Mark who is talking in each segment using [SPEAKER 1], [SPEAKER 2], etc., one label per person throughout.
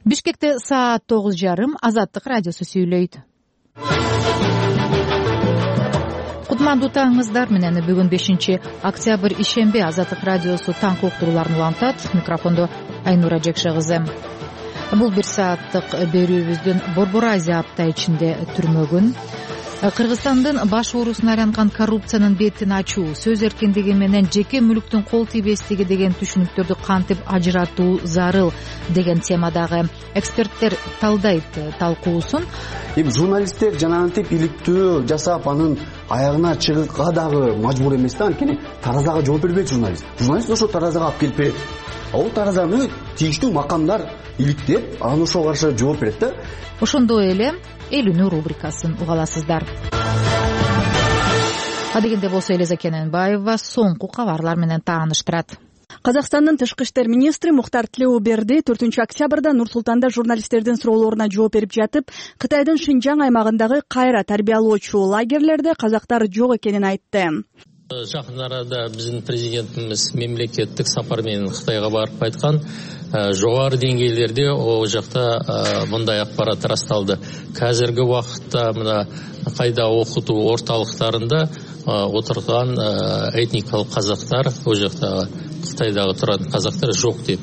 [SPEAKER 1] Бишкекте саат 9:30 Азаттык радиосу сүйлөйт. Кутмандуу таңыңыздар менен. Бүгүн 5 октябрь ишемби. Азаттык радиосу таңкы уктурууларын улантат. Микрофондо Айнура Жекше кызы. Бул 1 сааттык берүүбүздүн Борбор Азия апта ичинде түрмөгүн, Кыргызстандын баш оорусуна айланган коррупциянын бетин ачуу, сөз эркиндиги менен жеке мүлктүн кол тийбестиги деген түшүнүктөрдү кантип ажыратуу зарыл деген темадагы эксперттер талдайт талкуусун.
[SPEAKER 2] Журналисттер жанагынтип иликтөө жасап анын аягына чыгыкка дагы мажбур эмес да, анткени таразага жооп бербейт журналист. Журналист ошо таразага алып келип берет. Ал таразаны тийиштүү макамдар иликтеп, анан ошого каршы жооп берет да.
[SPEAKER 1] Ошондой эле Элүүнү рубрикасын угаласыздар. Адегенде болсо Элиза Кененбаева соңку кабарлар менен тааныштырат.
[SPEAKER 3] Казакстандын тышкы иштер министри Мухтар Тилеуберди 4 октябрда Нур-Султанда журналисттердин суроолоруна жооп берип жатып, Кытайдын Шинжаң аймагындагы кайра тарбиялоочу лагерлерде казактар жок экенин айтты.
[SPEAKER 4] Жакын арада биздин президентimiz мемлекеттик сапар менен Кытайга барып кайткан. Жогору деңгейлерде о жакта мындай акпарат расталды. Казыркы убакытта мына кайда окутуу орталыктарында отурган этникалык казактар, о жакта Кытайдагы турган казактар жок деп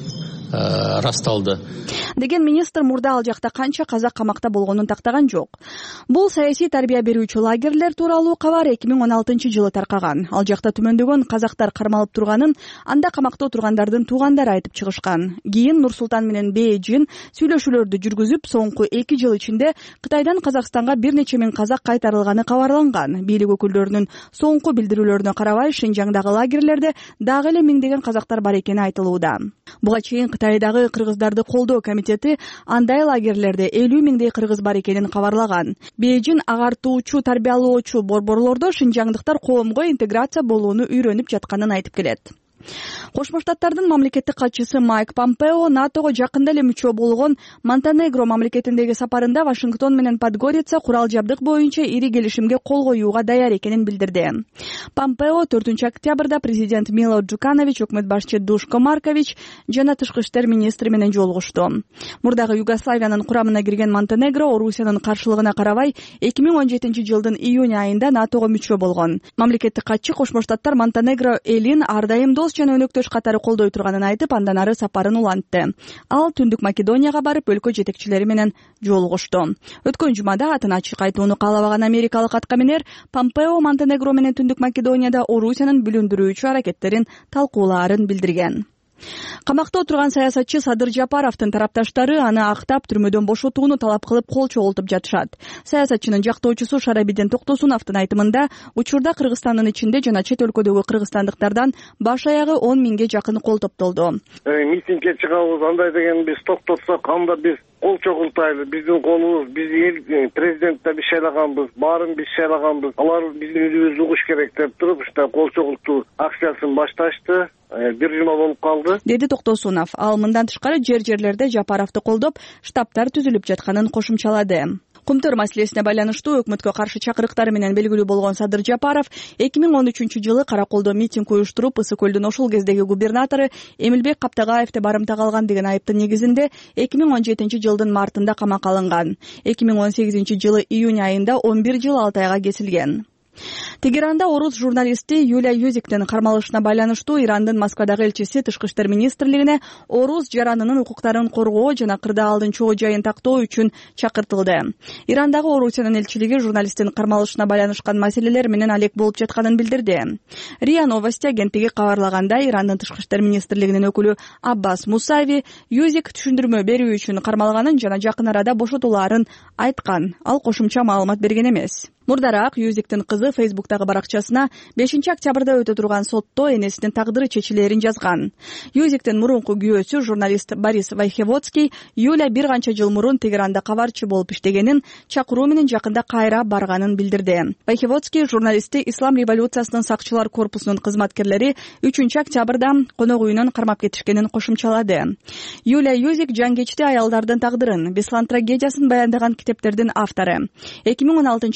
[SPEAKER 4] расталды
[SPEAKER 3] деген министр мурда ал жакта канча казак камакта болгонун тактаган жок. Бул саясий тарбия берүүчү лагерлер тууралуу кабар 2016-жылы таркаган. Ал жакта түмөндөгөн казактар кармалып турганын анда камакта отургандардын туугандары айтып чыгышкан. Кийин Нур-Султан менен Бейжин сүйлөшүүлөрдү жүргүзүп, соңку 2 жыл ичинде Кытайдан Казакстанга бир нече миң казак кайтарылганы кабарланган. Бийлик өкүлдөрүнүн соңку билдирүүлөрүнө карабай, Шинжаңдагы лагерлерде дагы эле миңдеген казактар бар экени айтылууда. Буга чейин Кытайдагы кыргыздарды колдоо комитети андай лагерлерде 50 миңдей кыргыз бар экенин кабарлаган. Бейжин агартуучу, тарбиялоочу борборлордо шинжаңдыктар коомго интеграция болууну үйрөнүп жатканын айтып келет. Кошмо Штаттардын мамлекеттик катчысы Майк Помпео НАТОго жакында эле мүчө болгон Монтенегро мамлекетиндеги сапарында Вашингтон менен Подгорица курал жабдык боюнча ири келишимге кол коюуга даяр экенин билдирди. Помпео 4 октябрда президент Мило Джуканович, өкмөт башчы Душко Маркович жана тышкы иштер министри менен жолугушту. Мурдагы Югославиянын курамына кирген Монтенегро Орусиянын каршылыгына карабай 2017-жылдын июнь айында НАТОго мүчө болгон. Мамлекеттик катчы Кошмо Штаттар Монтенегро элин ар дайым дос жана өнөктөш катары колдой турганын айтып, андан ары сапарын улантты. Ал Түндүк Македонияга барып, өлкө жетекчилери менен жолугушту. Өткөн жумада атын ачык айтууну каалабаган америкалык аткаминер Помпео Монтенегро менен Түндүк Македонияда Орусиянын бүлүндүрүүчү аракеттерин талкуулаарын билдирген. Камакта отурган саясатчы Садыр Жапаровдун тарапташтары аны актап түрмөдөн бошотууну талап кылып кол чогултуп жатышат. Саясатчынын жактоочусу Шарабиден Токтосуновдун айтымында, учурда Кыргызстандын ичинде жана чет өлкөдөгү кыргызстандыктардан баш аягы 10 миңге жакын кол топтолду.
[SPEAKER 5] Митингге чыгабыз, андай деген биз токтотсок, анда биз кол чогултайлы, биздин колубуз, биз эл президентте биз шайлаганбыз, баарын биз шайлаганбыз, алар биздин үйүбүздү угуш керек деп туруп, кол чогултуу акциясын башташты. Бир жума болуп калды, деди Токтосунов. Ал мындан тышкары жерлерде Жапаровду колдоп, штабтар түзүлүп жатканын кошумчалады. Кумтөр маселесине байланыштуу өкмөткө каршы чакырыктары менен белгилүү болгон Садыр Жапаров 2013-жылы Караколдо митинг уюштуруп, Ысык көлдүн ошол кездеги губернатору Эмилбек Каптагаевди барымтага алган деген айыптын негизинде 2017-жылдын мартында камакка алынган. 2018-жылы июнь айында 11 жыл 6 айга кесилген. Тегеранда орус журналисти Юлия Юзиктин кармалышына байланыштуу Ирандын Москвадагы элчиси тышкы иштер министрлигине орус жаранынын укуктарын коргоо жана кырдаалдын чоо жайын тактоо үчүн чакыртылды. Ирандагы Орусиянын элчилиги журналисттин кармалышына байланышкан маселелер менен алек болуп жатканын билдирди. РИА Новости агенттиги кабарлагандай, Ирандын тышкы иштер министрлигинин өкүлү Аббас Мусави Юзик түшүндүрмө берүү үчүн кармалганын жана жакын арада бошотулаарын айткан. Ал кошумча маалымат берген эмес. Мурдараак Юзиктин кызы Фейсбуктагы баракчасына 5 октябрда өтө турган сотто энесинин тагдыры чечилерин жазган. Юзиктин мурунку күйөөсү журналист Борис Вайхеводский Юля бир канча жыл мурун Тегеранда кабарчы болуп иштегенин, чакыруу менен жакында кайра барганын билдирди. Вайхеводский журналистти Ислам революциясынын сакчылар корпусунун кызматкерлери 3 октябрда конок үйүнөн кармап кетишкенин кошумчалады. Юля Юзик жангечти аялдардын тагдырын, Беслан трагедиясын баяндаган китептердин автору. 2016-жылы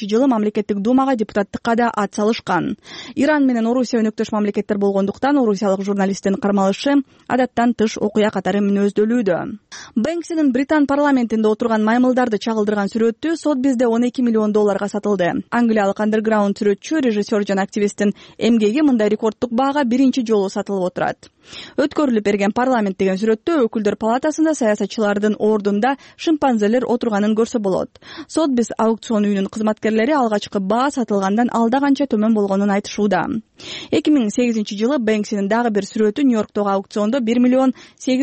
[SPEAKER 3] мамлекеттик думага депутаттыкка да ат салышкан. Иран менен Орусия өнөктөш мамлекеттер болгондуктан орусиялык журналисттин кармалышы адаттан тыш окуя катары мүнөздөлүүдө. Бэнксинин Британ парламентинде отурган маймылдарды чагылдырган сүрөтү Сотбизде $12 миллион сатылды. Англиялык андерграунд сүрөтчү, режиссер жана активисттин эмгеги мындай рекорддук баага биринчи жолу сатылып отурат. Өткөрүлүп берген парламент деген сүрөттө өкүлдөр палатасында саясатчылардын ордунда шимпанзелер отурганын көрсө болот. Сотбиз аукцион үйүнүн кызматкерлери алгачкы баа сатылгандан алда канча төмөн болгонун айтышууда. 2008-жылы Бэнксинин дагы бир сүрөтү Нью-Йорктогу аукциондо $1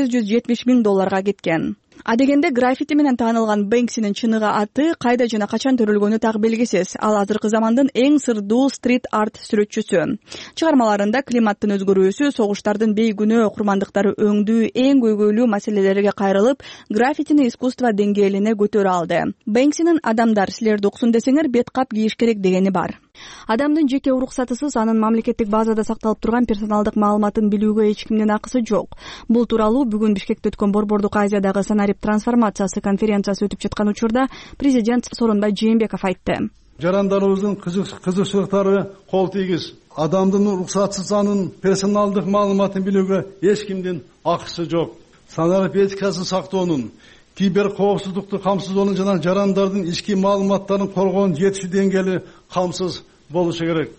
[SPEAKER 3] 870 000 кеткен. Адегенде граффити менен таанылган Бэнксинин чыныгы аты кайда жана качан төрөлгөнү так белгисиз. Ал азыркы замандын эң сырдуу стрит-арт сүрөтчүсү. Чыгармаларында климаттын өзгөрүүсү, согуштардын бейгүнөө курмандыктары өңдүү эң көйгөйлүү маселелерге кайрылып, граффитини искусство деңгээлине көтөрө алды. Бэнксинин адамдар силерди уксун десеңер бет кап кийиш керек дегени бар. Адамдын жеке уруксатысыз анын мамлекеттик базада сакталып турган персоналдык маалыматын билүүгө эч кимдин акысы жок. Бул тууралуу бүгүн Бишкекте өткөн Борбордук Азиядагы санарип трансформациясы конференциясы өтүп жаткан учурда президент Сооронбай Жээнбеков айтты.
[SPEAKER 6] Жарандарыбыздын кызыкчылыктары кол тийгиз. Адамдын уруксатсыз анын персоналдык маалыматын билүүгө эч кимдин акысы жок. Санарип этикасын сактоонун, кибер коопсуздукту камсыздоонун жана жарандардын ички маалыматтарын коргоонун жетиштүү деңгээли камсыз болушу керек.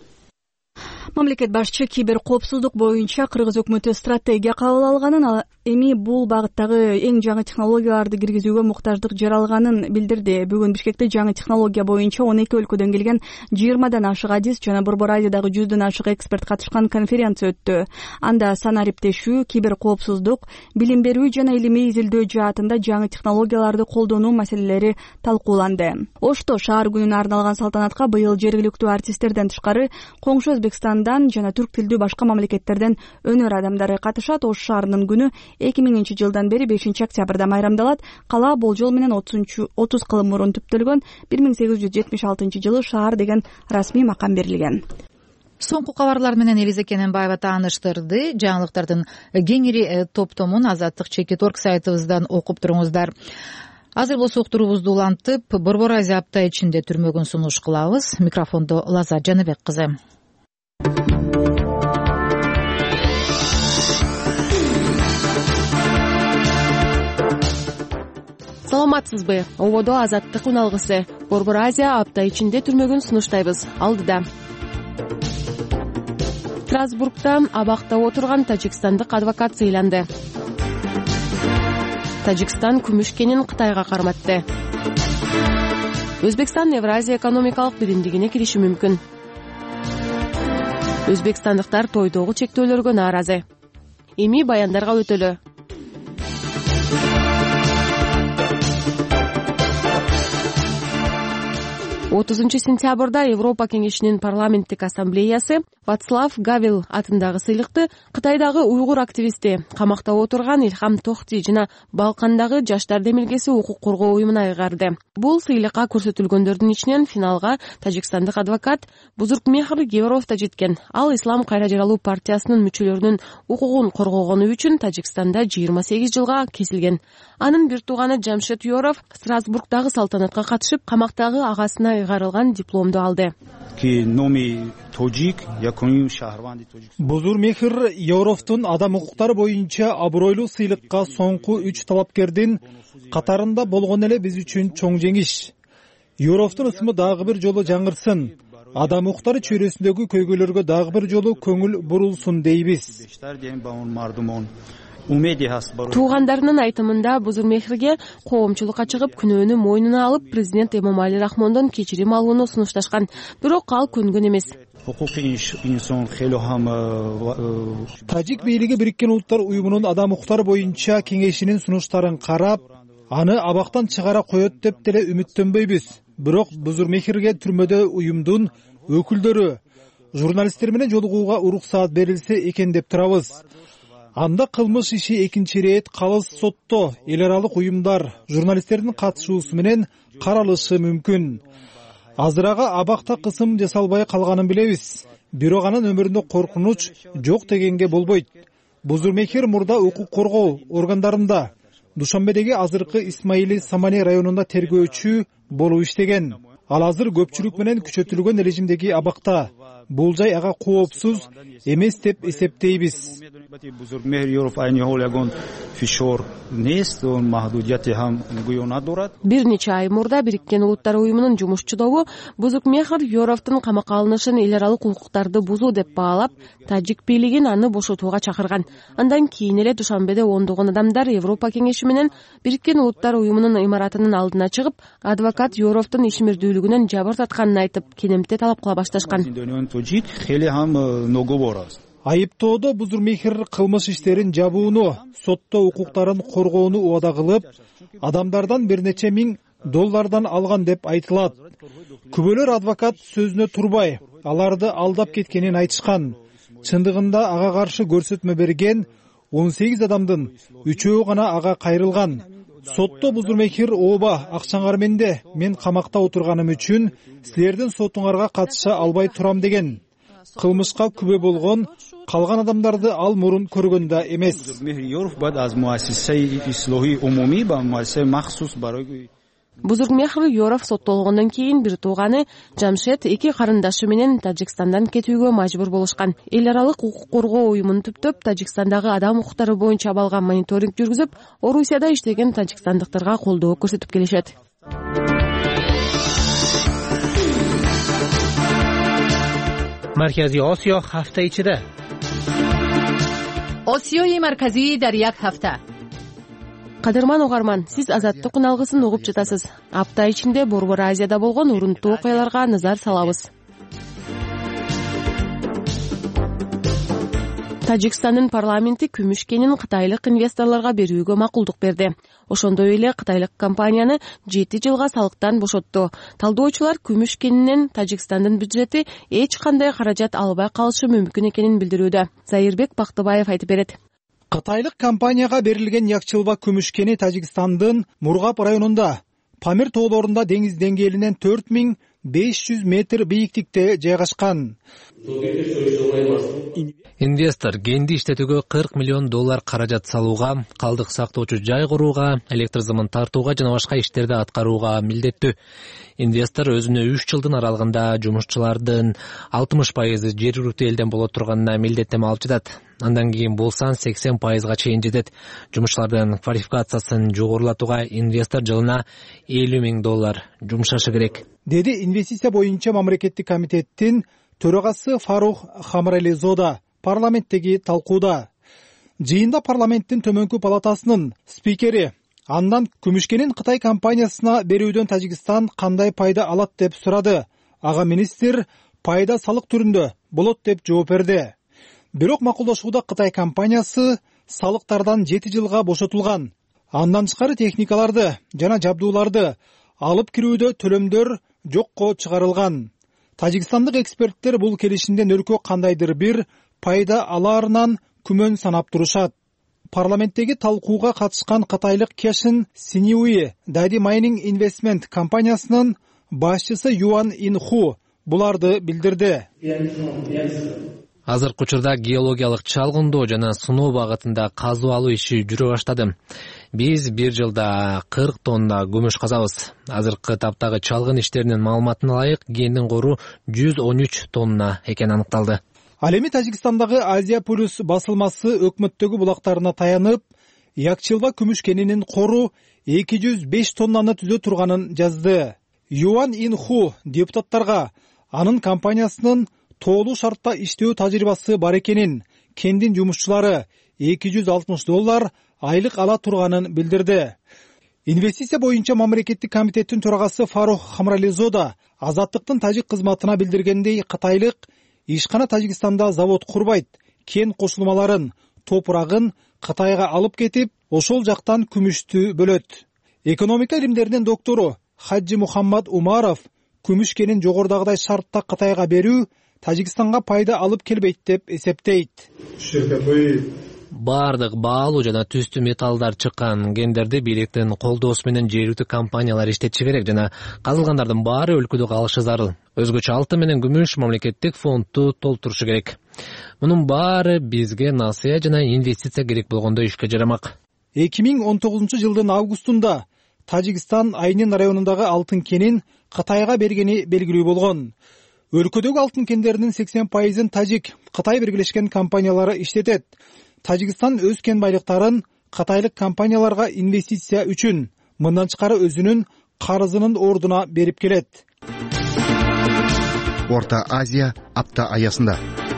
[SPEAKER 3] Мамлекет башчы кибер коопсуздук боюнча Кыргыз өкмөтү стратегия кабыл алганын, эми бул багыттагы эң жаңы технологияларды киргизүүгө муктаждык жаралганын билдирди. Бүгүн Бишкекте жаңы технология боюнча 12 өлкөдөн келген 20дан ашык адис жана Борбор Азиядагы 100дөн ашык эксперт катышкан конференция өттү. Анда санариптешүү, кибер коопсуздук, билим берүү жана илимий изилдөө жаатында жаңы технологияларды колдонуу маселелери талкууланды. Ошто шаар күнүнө арналган салтанатка быйыл жергиликтүү артисттерден тышкары коңшу Өзбекстандан жана түрк тилдүү башка мамлекеттерден өнөр адамдары катышат. Ош шаарынын күнү 2000 жылдан бери 5 октябрда майрамдалат. Кала болжол менен 30 кыл мурун түптөлгөн. 1876-жылы шаар деген расмий макам берилген.
[SPEAKER 1] Соңку кабарлар менен Элиза Кененбаева тааныштырды. Жаңылыктардын кеңири топтомун Азаттык Чекит.org сайтыбыздан окуп туруңуздар. Азыр болсо уктуруубузду улантып, Борбор Азия апта ичинде түрмөгүн сунуш кылабыз. Микрофондо Лаза Жаныбек кызы.
[SPEAKER 7] Саламатсызбы? Ободо Азаттык уналгысы. Борбор Азия апта ичинде түрмөгүн сунуштайбыз. Алдыда. Страсбургда абакта отурган тажикстандык адвокат сыйланды. Тажикстан күмүш кенин Кытайга карматты. Өзбекстан Евразия экономикалык биримдигине кириши мүмкүн. Өзбекстандыктар тойдогу чектөөлөргө нааразы. Эми баяндарга өтөлө. 30 сентябрда Европа кеңешинин парламенттик ассамблеясы Вацлав Гавел атындагы сыйлыкты Кытайдагы уйгур активисти, камакта отурган Илхам Тохти жана Балкандагы жаштар демилгеси укук коргоо уюмуна ыйгарды. Бул сыйлыкка көрсөтүлгөндөрдүн ичинен финалга тажикстандык адвокат Бузуркмехр Гевров да жеткен. Ал Ислам кайра жаралуу партиясынын мүчөлөрүнүн укугун коргогону үчүн Тажикстанда 28 жылга кесилген. Анын бир тууганы Жамшед Юров Страсбургдагы салтанатка катышып, камактагы агасына ыйгарылган дипломду алды.
[SPEAKER 8] Бузурмехр Юровдун адам укуктары боюнча абройлуу сыйлыкка соңку 3 талапкердин катарында болгон эле биз үчүн чоң жеңиш. Юровдун ысымы дагы бир жолу жаңырсын. Адам укуктары чөйрөсүндөгү көйгөйлөргө дагы бир жолу көңүл бурулсун дейбиз.
[SPEAKER 7] Туугандарынын айтымында Бузурмехрге коомчулукка чыгып, күнөөнү мойнуна алып, президент Эмомали Рахмондон кечирим алууну сунушташкан. Бирок ал көнгөн эмес.
[SPEAKER 8] Тажик бийлиги Бириккен Улуттар уюмунун адам укуктары боюнча кеңешинин сунуштарын карап, аны абактан чыгара коет деп деле үмүттөнбөйбүз. Бирок Бузурмехрге түрмөдө уюмдун өкүлдөрү, журналисттер менен жолугууга уруксаат берилсе экен деп турабыз. Анда кылмыш иши экинчи ирет калыс сотто эл аралык уюмдар, журналисттердин катышуусу менен каралышы мүмкүн. Азырага абакта кысым жасалбай калганын билебиз. Бирок анын өмүрүндө коркунуч жок дегенге болбойт. Бузурмехр мурда укук коргоо органдарында Душанбедеги азыркы Исмаили Самани районунда тергөөчү болуп иштеген. ал азыр көпчүлүк менен күчөтүлгөн режимдеги абакта. Бул жай ага коопсуз эмес деп эсептейбиз.
[SPEAKER 7] Бир нече ай мурда Бириккен Улуттар уюмунун жумушчу Бузуркмехр Yorovдун камакка алынышын эл аралык укуктарды бузуу деп баалап, тажик бийлигин аны бошотууга чакырган. Андан кийин эле Душанбеде ондогон адамдар Европа кеңеши менен Бириккен Улуттар уюмунун имаратынын алдына чыгып, адвокат Yorovдун ишмердүүлүгүнөн жабыр татканын айтып, кенемте талап кыла башташкан.
[SPEAKER 8] Айыптоодо Бузуркмехр кылмыш иштерин жабууну, сотто укуктарын коргоону убада кылып, адамдардан бир нече миң доллардан алган деп айтылат. Күбөлөр адвокат сөзүнө турбай, аларды алдап кеткенин айтышкан. Чындыгында ага каршы көрсөтмө берген 18 адамдын 3-өө гана ага кайрылган. Сотто Бузуркмехр ооба акчаңар менде, мен камакта отурганым үчүн силердин сотуңарга катыша албай турам деген. Кылмышка күбө болгон калган адамдарды ал мурун көргөн да эмес.
[SPEAKER 7] Бузуркмехр Yorov соттолгондон кийин бир тууганы Жамшед 2 карындашы менен Тажикстандан кетүүгө мажбур болушкан. Эл аралык укук коргоо уюмун түптөп, Тажикстандагы адам укуктары боюнча абалган мониторинг жүргүзүп, Орусияда иштеген тажикстандыктарга колдоо көрсөтүп келишет.
[SPEAKER 9] Markaziy Osiyo hafta ichida.
[SPEAKER 1] Osiyoи markaziy дар як hafta.
[SPEAKER 7] Кадырман угарман, сиз азаттык алгысын угуп жатасыз. Апта ичинде Борбор Азияда болгон урунттуу окуяларга назар салабыз. Тажикстандын парламенти күмүш кенин кытайлык инвесторлорго берүүгө макулдук берди. Ошондой эле кытайлык компанияны 7 жылга салыктан бошотту. Талдоочулар күмүш кенинен Тажикстандын бюджети эч кандай каражат албай калышы мүмкүн экенин билдирүүдө. Зайырбек Бактыбаев айтып берет.
[SPEAKER 8] Кытайлык компанияга берилген Якчылба күмүш кени Тажикстандын Мургап районунда, Памир тоолорунда деңиз деңгээлинен 4500 метр бийиктикте жайгашкан.
[SPEAKER 9] Инвестор кенди иштетүүгө 40 миллион доллар каражат салууга, калдык сактоочу жай курууга, электр зымын тартууга жана башка иштерди аткарууга милдеттүү. Инвестор өзүнө 3 жылдын аралыгында жумушчулардын 60% жергиликтүү элден боло турганына милдеттеме алып жатат. Андан кийин бул сан 80%га чейин жетет. Жумушчулардын квалификациясын жогорулатууга инвестор жылына 50 миң доллар жумшашы керек,
[SPEAKER 8] деди инвестиция боюнча мамлекеттик комитеттин төрагасы Фарух Хамрализода парламенттеги талкууда. Жыйында парламенттин төмөнкү палатасынын спикери андан күмүшкенин Кытай компаниясына берүүдөн Тажикстан кандай пайда алат деп сурады. Ага министр пайда салык түрүндө болот деп жооп берди. Бирок макулдашууда Кытай компаниясы салыктардан 7 жылга бошотулган. Андан тышкары техникаларды жана жабдууларды алып кирүүдө төлөмдөр жокко чыгарылган. Тажикстандык эксперттер бул келишимден өлкө кандайдыр бир пайда алаарынан күмөн санап турушат. Парламенттеги талкууга катышкан кытайлык Кешин Синьюи Дади Майнинг Инвестмент компаниясынын башчысы Юан Инху буларды билдирди.
[SPEAKER 9] Азыркы учурда геологиялык чалгындоо жана сыноо багытында казуу алуу иши жүрө баштады. Биз бир жылда 40 тонна күмүш казабыз. Азыркы таптагы чалгын иштеринин маалыматына ылайык кендин кору 113 тонна экени аныкталды.
[SPEAKER 8] Ал эми Тажикстандагы Азия Плюс басылмасы өкмөттөгү булактарына таянып, Якчылба күмүш кенинин кору 205 тоннаны түзө турганын жазды. Юан Инху депутаттарга анын компаниясынын тоолуу шартта иштөө тажрыйбасы бар экенин, кендин жумушчулары 260 доллар айлык ала турганын билдирди. Инвестиция боюнча мамлекеттик комитеттин төрагасы Фарух Хамрализода Азаттыктын тажик кызматына билдиргендей, кытайлык ишкана Тажикстанда завод курбайт, кен кошулмаларын, топурагын Кытайга алып кетип, ошол жактан күмүштү бөлөт. Экономика илимдеринин доктору Хаджи Мухаммад Умаров күмүш кенин жогорудагыдай шартта Кытайга берүү Тажикстанга пайда алып келбейт деп эсептейт.
[SPEAKER 9] Бардык баалуу жана түстүү металлдар чыккан кендерди бийликтин колдоосу менен жергиликтүү компаниялар иштетиши керек жана казылгандардын баары өлкөдө калышы зарыл. Өзгөчө алтын менен күмүш мамлекеттик фондду толтурушу керек. Мунун баары бизге насыя жана инвестиция керек болгондо ишке жарамак.
[SPEAKER 8] 2019 жылдын августунда Тажикстан Айнин районундагы алтын кенин Кытайга бергени белгилүү болгон. Өлкөдөгү алтын кендеринин 80%-ын Тажик, Кытай биргелешкен компаниялары иштетет. Тажикстан өз кен байлыктарын кытайлык компанияларга инвестиция үчүн, мындан тышкары өзүнүн карызынын ордуна берип келет.
[SPEAKER 10] Орта Азия апта аясында.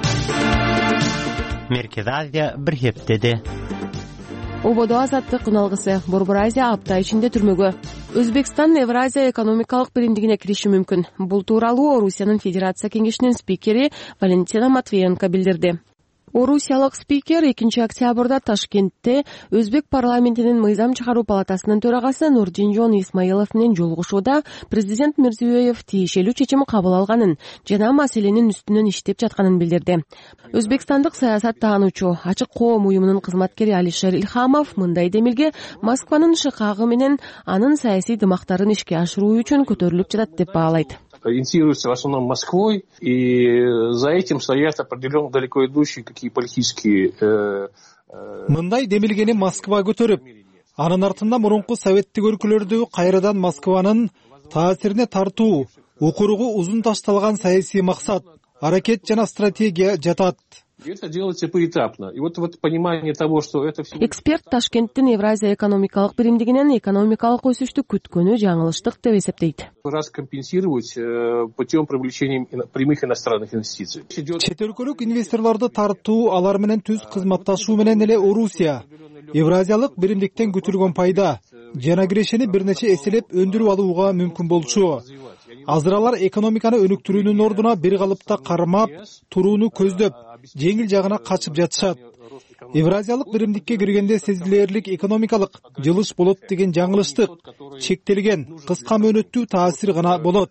[SPEAKER 11] Меркез Азия бир хептеди.
[SPEAKER 7] Ободо азаттык уналгысы Борбор Азия апта ичинде түрмөгө. Өзбекстан Евразия экономикалык биримдигине кириши мүмкүн. Бул тууралуу Орусиянын Федерация кеңешинин спикери Валентина Матвиенко билдирди. Орусиялык спикер 2 октябрда Ташкентте Өзбек парламентинин мыйзам чыгаруу палатасынын төрагасы Нурдинжон Исмаилов менен жолугушууда президент Мирзиёев тиешелүү чечим кабыл алганын жана маселенин үстүнөн иштеп жатканын билдирди. Өзбекстандык саясат таануучу Ачык коом уюмунун кызматкери Алишер Илхамов мындай демилге Москванын шыкагы менен анын саясий дымактарын ишке ашыруу үчүн көтөрүлүп жатат деп баалайт.
[SPEAKER 12] Инициируется в основном Москвой, и за этим стоят определенно далеко идущие какие политические...
[SPEAKER 8] Мындай демилгени Москва көтөрүп, анын артында мурунку советтик өлкөлөрдү кайрадан Москванын таасирине тартуу, укуругу узун ташталган саясий максат, аракет жана стратегия жатат.
[SPEAKER 12] Это делается поэтапно. И вот понимание того, что это все...
[SPEAKER 7] Эксперт Ташкенттин Евразия экономикалык биримдигинен экономикалык өсүштү күткөнү жаңылыштык деп эсептейт.
[SPEAKER 12] Раз компенсировать путем привлечения прямых иностранных инвестиций.
[SPEAKER 8] Чет өлкөлүк инвесторлорду тартуу, алар менен түз кызматташуу менен эле Орусия Евразиялык биримдиктен күтүлгөн пайда жана кирешени бир нече эселеп өндүрүп алууга мүмкүн болчу. Азыр алар экономиканы өнүктүрүүнүн ордуна бир калыпта кармап, турууну көздөп, жеңил жагына качып жатышат. Евразиялык биримдикке киргенде сезилерлик экономикалык жылыш болот деген жаңылыштык чектелген, кыска мөөнөттүү таасир гана болот.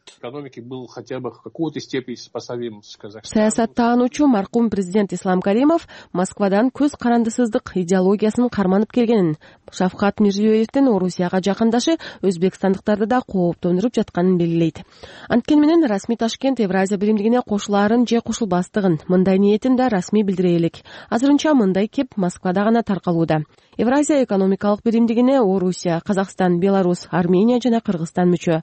[SPEAKER 7] Саясаттаануучу маркум президент Ислам Каримов Москвадан көз карандысыздык идеологиясын карманып келгенин, Шавкат Мирзиёевдин Орусияга жакындашы өзбекстандыктарды да кооптондуруп жатканын белгилейт. Анткени менен расмий Ташкент Евразия биримдигине кошулаарын же кошулбастыгын, мындай ниетин да расмий билдире элек. Азырынча мындай кеп Москвада гана таркалууда. Евразия экономикалык биримдигине Орусия, Казакстан, Беларусь, Армения жана Кыргызстан мүчө.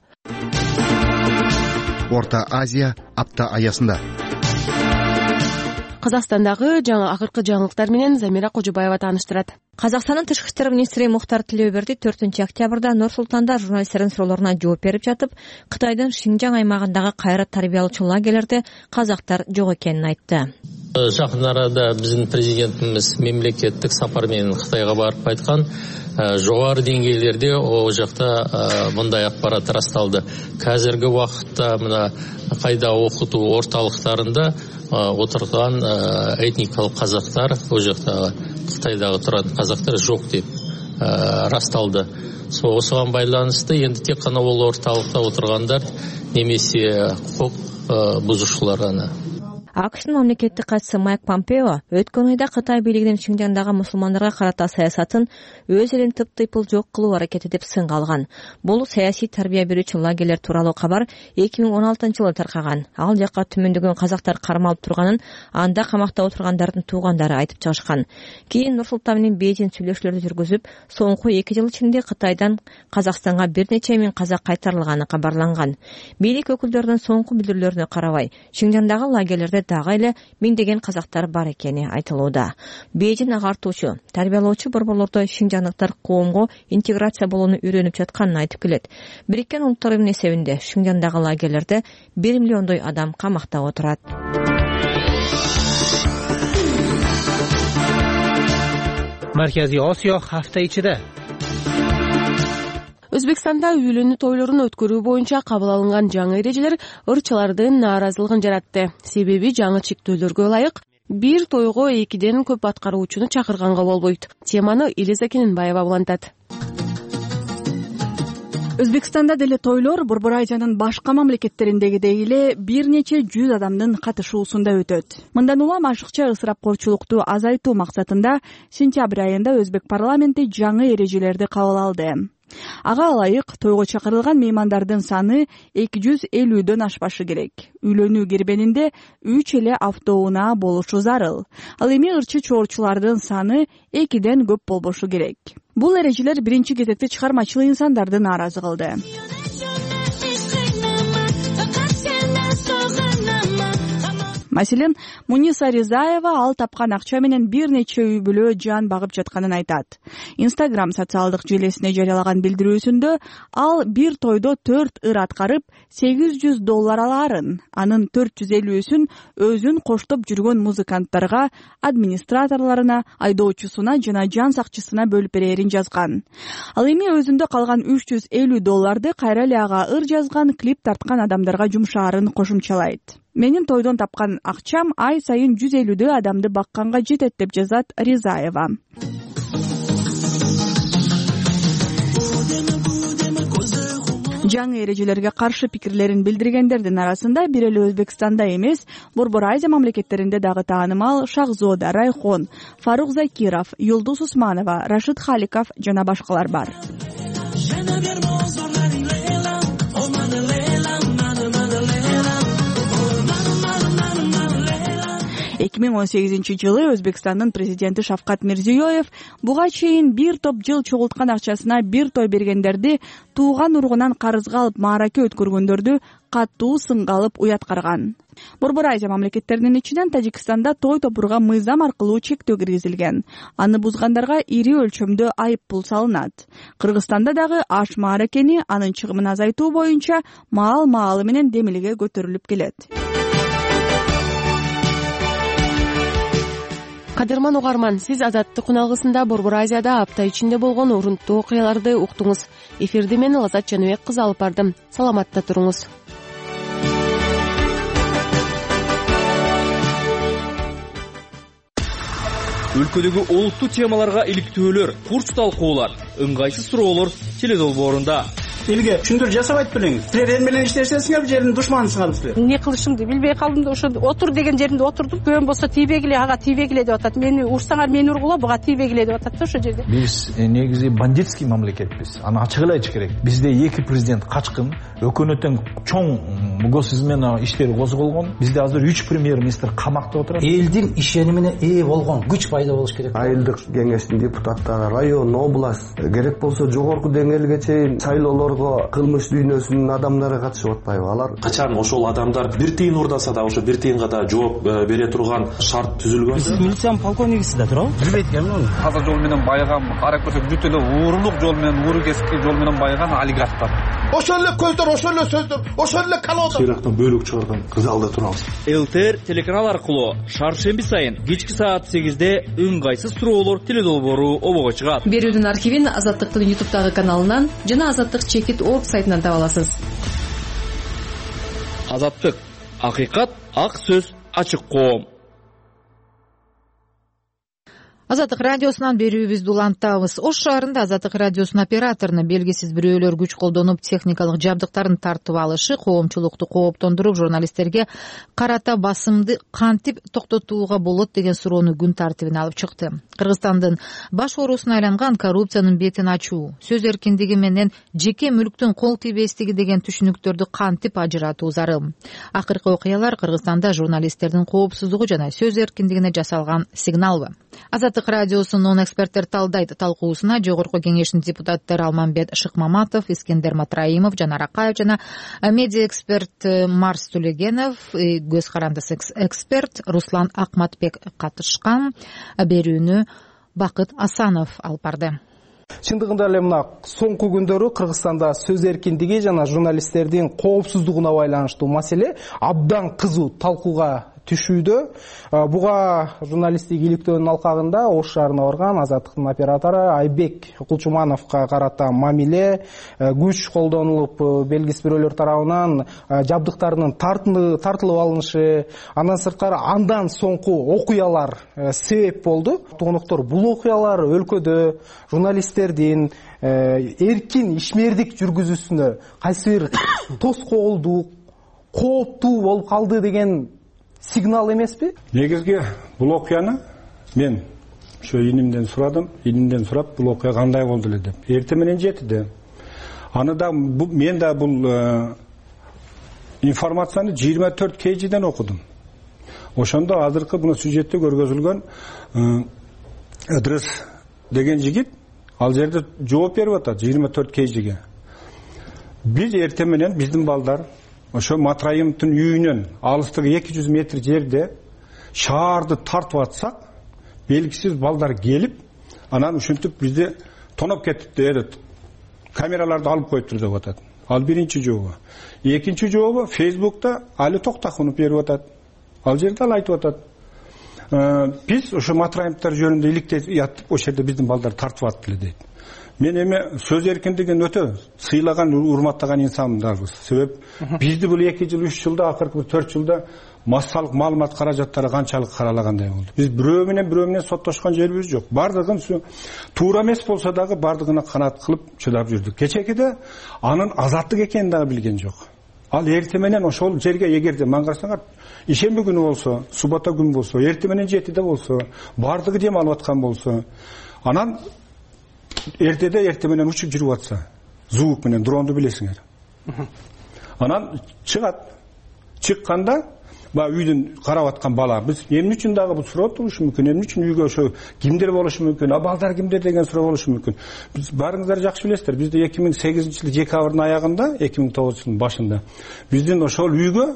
[SPEAKER 10] Орта Азия апта аясында.
[SPEAKER 7] Казакстандагы акыркы жаңылыктар менен Замира Кожобаева тааныштырат.
[SPEAKER 1] Казакстандын тышкы иштер министри Мухтар Тилеуберди 4 октябрда Нур-Султанда журналисттердин суроолоруна жооп берип жатып, Кытайдын Шинжаң аймагындагы кайра тарбиялоочу лагерлерде казактар жок экенин айтты.
[SPEAKER 4] Жакын арада биздин президентimiz мемлекеттик сапар менен Кытайга барып кайткан. Жогору деңгээлерде о жакта мындай акпарат расталды. Казыркы убакытта мына кайда окутуу орталыктарында отурган этникалык казактар, о жакта Кытайдагы турган казактар жок деп расталды. Осуга байланыштуу энди тек гана ол орталыкта отургандар немесе хукук бузушуулар гана.
[SPEAKER 1] АКШнын мамлекеттик катчысы Майк Помпео өткөн айда Кытай бийлигинин Шинжаңдагы мусулмандарга карата саясатын өз элин тыптыйпыл жок кылуу аракети деп сынга алган. Бул саясий тарбия берүүчү лагерлер тууралуу кабар 2016-жылы таркаган. Ал жакка түмөндөгөн казактар кармалып турганын, анда камакта отургандардын туугандары айтып чыгышкан. Кийин Нур-Султан менен Бейжин сүйлөшүүлөрдү жүргүзүп, соңку 2 жыл ичинде Кытайдан Казакстанга бир нече миң казак кайтарылганы кабарланган. Бийлик өкүлдөрүнүн соңку билдирүүлөрүнө карабай, Шинжаңдагы лагерлерде дагы эле миңдеген казактар бар экени айтылууда. Бейжин агартуучу, тарбиялоочу борборлордо шинжаңдыктар коомго интеграция болууну үйрөнүп жатканын айтып келет. Бириккен Улуттар Уюмунун эсебинде Шинжаңдагы лагерлерде 1 миллиондой адам камакта отурат.
[SPEAKER 9] Markaziy Osiyo hafta ichida.
[SPEAKER 7] Өзбекстанда үйлөнүү тойлорун өткөрүү боюнча кабыл алынган жаңы эрежелер ырчылардын нааразылыгын жаратты. Себеби жаңы чектөөлөргө ылайык бир тойго 2ден көп аткаруучуну чакырганга болбойт. Теманы Элиза Кененбаева улантат.
[SPEAKER 3] Өзбекстанда деле тойлор Борбор Азиянын башка мамлекеттериндегидей эле бир нече 100 адамдын катышуусунда өтөт. Мындан улам ашыкча ысырапкорчулукту азайтуу максатында сентябрь айында Өзбек парламенти жаңы эрежелерди кабыл алды. Ага ылайык тойго чакырылган меймандардын саны 250дөн ашпашы керек. Үйлөнүү кербенинде 3 эле автоунаа болушу зарыл. Ал эми ырчы чоорчулардын саны 2ден көп болбошу керек. Бул эрежелер биринчи кезекте чыгармачыл инсандарды нааразы кылды. Маселен, Муниса Ризаева ал тапкан акча менен бир нече үй бүлө жан багып жатканын айтат. Instagram социалдык желесине жарыялаган билдирүүсүндө ал бир тойдо 4 ыр аткарып $800 алаарын, анын 450үсүн өзүн коштоп жүргөн музыканттарга, администраторлоруна, айдоочусуна жана жан сакчысына бөлүп берерин жазган. Ал эми өзүндө калган $350 кайра эле ага ыр жазган, клип тарткан адамдарга жумшаарын кошумчалайт. Менин тойдон тапкан акчам ай сайын 150 адамды бакканга жетет деп жазат Ризаева. Жаңы эрежелерге каршы пикирлерин билдиргендердин арасында бир эле Өзбекстанда эмес, Борбор Азия мамлекеттеринде дагы таанымал Шахзода Райхон, Фарук Закиров, Юлдуз Усманова, Рашид Халиков жана башкалар бар. 2018-жылы Өзбекстандын президенти Шавкат Мирзиёев буга чейин бир топ жыл чогулткан акчасына бир той бергендерди тууган ургунан карызга алып маараке өткөргөндөрдү катуу сынга алып уят карган. Борбор Азия мамлекеттеринин ичинен Тажикстанда той топурга мыйзам аркылуу чектөө киргизилген. Аны бузгандарга ири өлчөмдө айып пул салынат. Кыргызстанда дагы аш мааракени анын чыгымын азайтуу боюнча маал-маалы менен демилге көтөрүлүп келет.
[SPEAKER 7] Кадырман угарман, сиз Азаттык күналгысында Борбор Азияда апта ичинде болгон урунттуу окуяларды уктуңуз. Эфирди мен Лазат Жаныбек кызы алып бардым. Саламатта туруңуз.
[SPEAKER 13] Өлкөдөгү олуттуу темаларга иликтөөлөр, курс талкуулар, ыңгайсыз суроолор теледолбоорунда.
[SPEAKER 14] Элге түшүндүрүү жасабайт белеңиз. Силер эл менен иштесеңиздер, жердин душманысыңар силер.
[SPEAKER 15] Эмне кылышымды билбей калдым да ошо отур деген жеримде отурдум. Көөм болсо тийбегиле, ага тийбегиле деп атат. Мени урсаңар мени ургула, буга тийбегиле деп атат да ошо жерде.
[SPEAKER 16] Биз негизи бандитский мамлекетпиз. Аны ачык эле айтыш керек. Бизде эки президент качкын, өкмөттүн чоң госизмен иштери козголгон. Бизде азыр 3 премьер-министр камакта отурат.
[SPEAKER 14] Элдин ишенимине ээ болгон күч пайда болуш керек.
[SPEAKER 17] Айылдык кеңештин депутаттары, район, область, керек болсо жогорку деңгээлге чейин шайлоолорго кылмыш дүйнөсүнүн адамдары катышып атпайбы? Алар
[SPEAKER 18] качан ошол адамдар бир тыйын урдаса да ошо бир тыйынга да жооп бере турган шарт түзүлгөн.
[SPEAKER 14] Сиз милициянын полковнигисиз да туурабы?
[SPEAKER 16] Билбейт экенмин. Таза жол менен байыган, карап көрсөк бүт эле уурулук жол менен, ууру кески жол менен байыган олигархтар.
[SPEAKER 19] Ошол эле көздөр, ошол эле сөздөр, ошол эле колода.
[SPEAKER 18] Сыйрактан бөлүк чыгарган залда турабыз.
[SPEAKER 13] ЛТР телеканал аркылуу шаршемби сайын кечки саат 8-де ыңгайсыз суроолор теледолбоору обого чыгат.
[SPEAKER 20] Берүүдүн архивин Азаттыктын YouTube'дагы каналынан жана azattik.org сайтынан таба аласыз.
[SPEAKER 13] Азаттык, акыйкат, ак сөз, ачык коом.
[SPEAKER 1] Азаттык радиосунан берүүбүздү улантабыз. Ош шаарында Азаттык радиосунун операторуна белгисиз бирөөлөр күч колдонуп техникалык жабдыктарын тартып алышы коомчулукту кооптондуруп журналисттерге карата басымды кантип токтотууга болот деген суроону күн тартибине алып чыкты. Кыргызстандын баш оорусуна айланган коррупциянын бетин ачуу, сөз эркиндиги менен жеке мүлктүн кол тийбестиги деген түшүнүктөрдү кантип ажыратуу зарыл. Акыркы окуялар Кыргызстанда журналисттердин коопсуздугу жана сөз эркиндигине жасалган сигналбы? Азаттык радиосунун эксперттер талдайт талкуусуна жогорку кеңештин депутаттары Алмамбет Шыкмаматов, Искендер Матраимов, Жанар Акаев жана медиа эксперт Марс Тулегенов, көз карандысы эксперт Руслан Акматбек катышкан. Берүүнү Бакыт Асанов алып барды.
[SPEAKER 21] Чындыгында эле мына соңку күндөрү Кыргызстанда сөз эркиндиги жана журналисттердин коопсуздугуна байланыштуу маселе абдан кызуу талкууга түшүүдө. Буга журналисттик иликтөөнүн алкагында Ош шаарына барган Азаттыктын оператору Айбек Кулчумановго карата мамиле, күч колдонулуп белгисиз бирөөлөр тарабынан жабдыктарынын тартылып алынышы, андан сырткары андан соңку окуялар себеп болду. Тугунуктор бул окуялар өлкөдө журналисттердин эркин ишмердик жүргүзүүсүнө кайсы бир тоскоолдук, кооптуу болуп калды деген сигнал эмеспи?
[SPEAKER 22] Негизги бул окуяны мен ошо инимден сурап бул окуя кандай болду эле деп. Эртең менен 7-де Аны да мен да бул информацияны 24 KG'den окудум. Ошондо азыркы буну сюжетте көргөзүлгөн Ыдырыс деген жигит ал жерде жооп берип атат 24 KG'ге. Биз эртең менен биздин балдар ошо Матраимовдун үйүнөн алыстыгы 200 метр жерде шаарды тартып атсак, белгисиз балдар келип, анан ушинтип бизди тоноп кетиптир, камераларды алып коюптур деп атат. Ал биринчи жообу. Экинчи жообу Facebook'та Али Токтахунов берип атат. Ал жерде ал айтып атат. Биз ошо Матраимовдор жөнүндө иликтеп ятып, ошол жерде биздин балдар тартып аттылы дейт. Мен эми сөз эркиндигин өтө сыйлаган, урматтаган инсанмындарбыз. Себеп бизди бул 2 жыл, 3 жылда, акыркы 4 жылда массалык маалымат каражаттары канчалык каралагандай болду. Биз бирөө менен соттошкон жерибиз жок. Бардыгын туура эмес болсо дагы бардыгына канаат кылып чыдап жүрдүк. Кечекиде анын азаттык экенин дагы билген жок. Ал эртең менен ошол жерге эгерде маңгасаңар, ишемби күнү болсо, суббота күн болсо, эртең менен 7-де болсо, бардыгы дем алып аткан болсо, анан эртең менен учуп жүрүп атса, звук менен дронду билесиңер. Анан чыгат. Чыкканда үйдөн карап аткан бала, биз эмне үчүн дагы бул суроо турушу мүмкүн, эмне үчүн үйгө ошо кимдер болушу мүмкүн, балдар кимдер деген суроо болушу мүмкүн. Биз барыңыздар жакшы билесиздер, бизде 2008-жылы декабрдын аягында, 2009-жылдын башында биздин ошол үйгө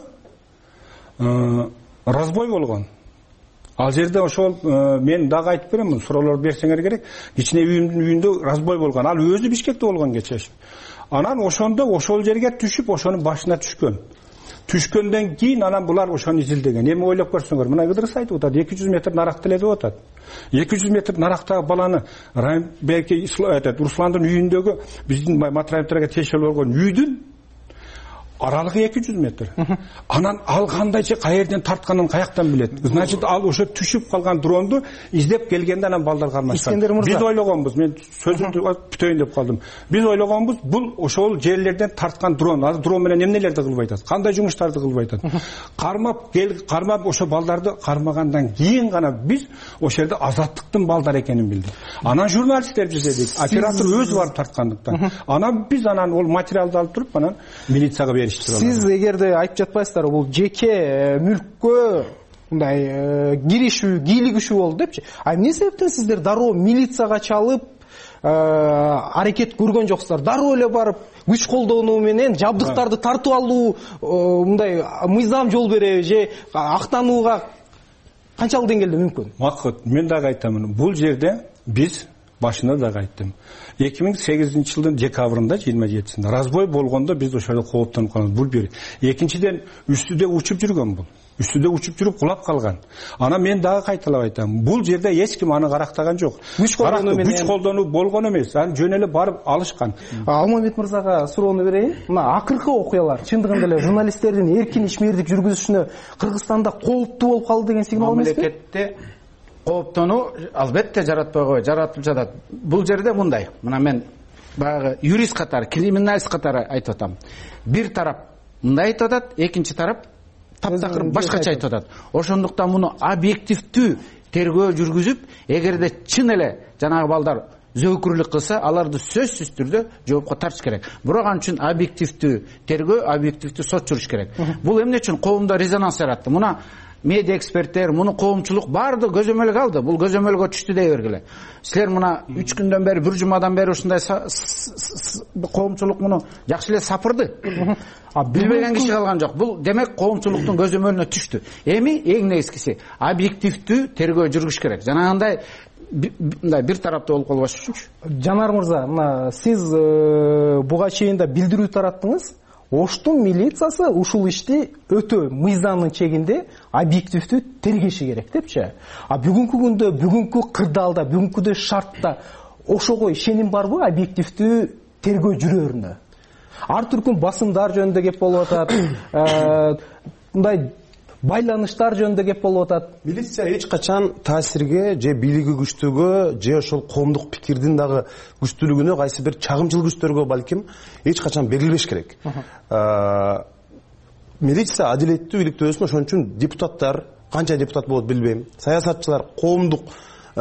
[SPEAKER 22] разбой болгон. Ал жерде ошол мен дагы айтып берем, суроолор берсеңер керек, кичине үйүндө разбой болгон. Ал өзү Бишкекте болгон кечеш. Анан ошондо ошол жерге түшүп, ошонун башына түшкөн. Түшкөндөн кийин анан булар ошону изилдеген. Эми ойлоп көрсөңөр, мына Ыдырыс айтып атат, 200 метр наракты эле деп атат. 200 метр нарактагы баланы Райымбек Русландын үйүндөгү биздин Матраимовдорго тиешелүү болгон үйдүн аралыгы 200 метр. Анан ал кандайча каерден тартканын каяктан билет? Значит, ал ошо түшүп калган дронду издеп келгенде анан балдар кармашкан. Биз ойлогонбуз, мен сөзүмдү бүтөйүн деп калдым. Биз ойлогонбуз, бул ошол жерлерден тарткан дрон. Ал дрон менен эмнелерди кылбай атат? Кандай жумуштарды кылбай атат? Кармап ошо балдарды кармагандан кийин гана биз ошол жерде азаттыктын балдар экенин билдик. Анан журналисттер изледик. Оператор өзү барып тарткандыктан. Анан биз ол материалды алып туруп, анан милицияга
[SPEAKER 21] Сиз эгерде айтып жатпайсыздар, бул жеке мүлккө мындай киришүү, кийлигишүү болду депчи. Эмне себептен сиздер дароо милицияга чалып аракет көргөн жоксуздар? Дароо эле барып күч колдонуу менен жабдыктарды тартып алуу мындай мыйзам жол береби же актанууга канчалык деңгээлде мүмкүн? Макыт,
[SPEAKER 22] мен дагы айтамын. Бул жерде биз башында дагы айттым. 2008-жылдын декабрында 27-синде разбой болгондо биз ошол кооптонуп калганбыз. Бул бир. Экинчиден үстүдө учуп жүргөн бул. Үстүдө учуп жүрүп кулап калган. Ана мен дагы кайталап айтам. Бул жерде эч ким аны карактаган жок. Күч колдонуу болгон эмес. Аны жөн эле барып алышкан.
[SPEAKER 21] Алмамбет мырзага суроону берейин. Мына акыркы окуялар чындыгында эле журналисттердин эркин ишмердик жүргүзүшүнө Кыргызстанда кооптуу болуп калды деген сигнал эмеспи?
[SPEAKER 14] Мамлекетте кооптонуу албетте жаратпай койбойт, жаратылып жатат. Бул жерде мындай. Мына мен баягы юрист катары, криминалист катары айтып атам. Бир тарап мындай айтып атат, экинчи тарап таптакыр башкача айтып атат. Ошондуктан муну объективдүү тергөө жүргүзүп, эгерде чын эле жанагы балдар зөөкүрлүк кылса, аларды сөзсүз түрдө жоопко тартыш керек. Бирок ал үчүн объективдүү тергөө, объективдүү сот жүрүш керек. Бул эмне үчүн коомдо резонанс жаратты? Муна медиа эксперттер, муну коомчулук барды көзөмөлгө алды. Бул көзөмөлгө түштү дей бергиле. Силер муна 3 күндөн бери, 1 жумадан бери ушундай коомчулук муну жакшы эле сапырды. Билбеген киши калган жок. Бул демек коомчулуктун көзөмөлүнө түштү. Эми эң негизгиси объективдүү тергөө жүргүш керек. Жанагындай бир тараптуу болуп калбаш үчүнчү.
[SPEAKER 21] Жанар мырза, мына сиз буга чейин да билдирүү тараттыңыз. Оштун милициясы ушул ишти өтө мыйзамдын чегинде объективдүү тергеши керек депчи. Бүгүнкү күндө, бүгүнкү кырдаалда, бүгүнкү шартта ошого ишеним барбы объективдүү тергөө жүрөрүнө? Ар түркүн басымдар жөнүндө кеп болуп атат. Мындай байланыштар жөнүндө кеп болуп атат.
[SPEAKER 2] Милиция эч качан таасирге же бийлиги күчтүүгө же ошол коомдук пикирдин дагы күчтүүлүгүнө кайсы бир чагымчыл күчтөргө балким эч качан берилбеш керек. Милиция адилеттүү бийликте өсүн, ошон үчүн депутаттар, канча депутат болот билбейм, саясатчылар, коомдук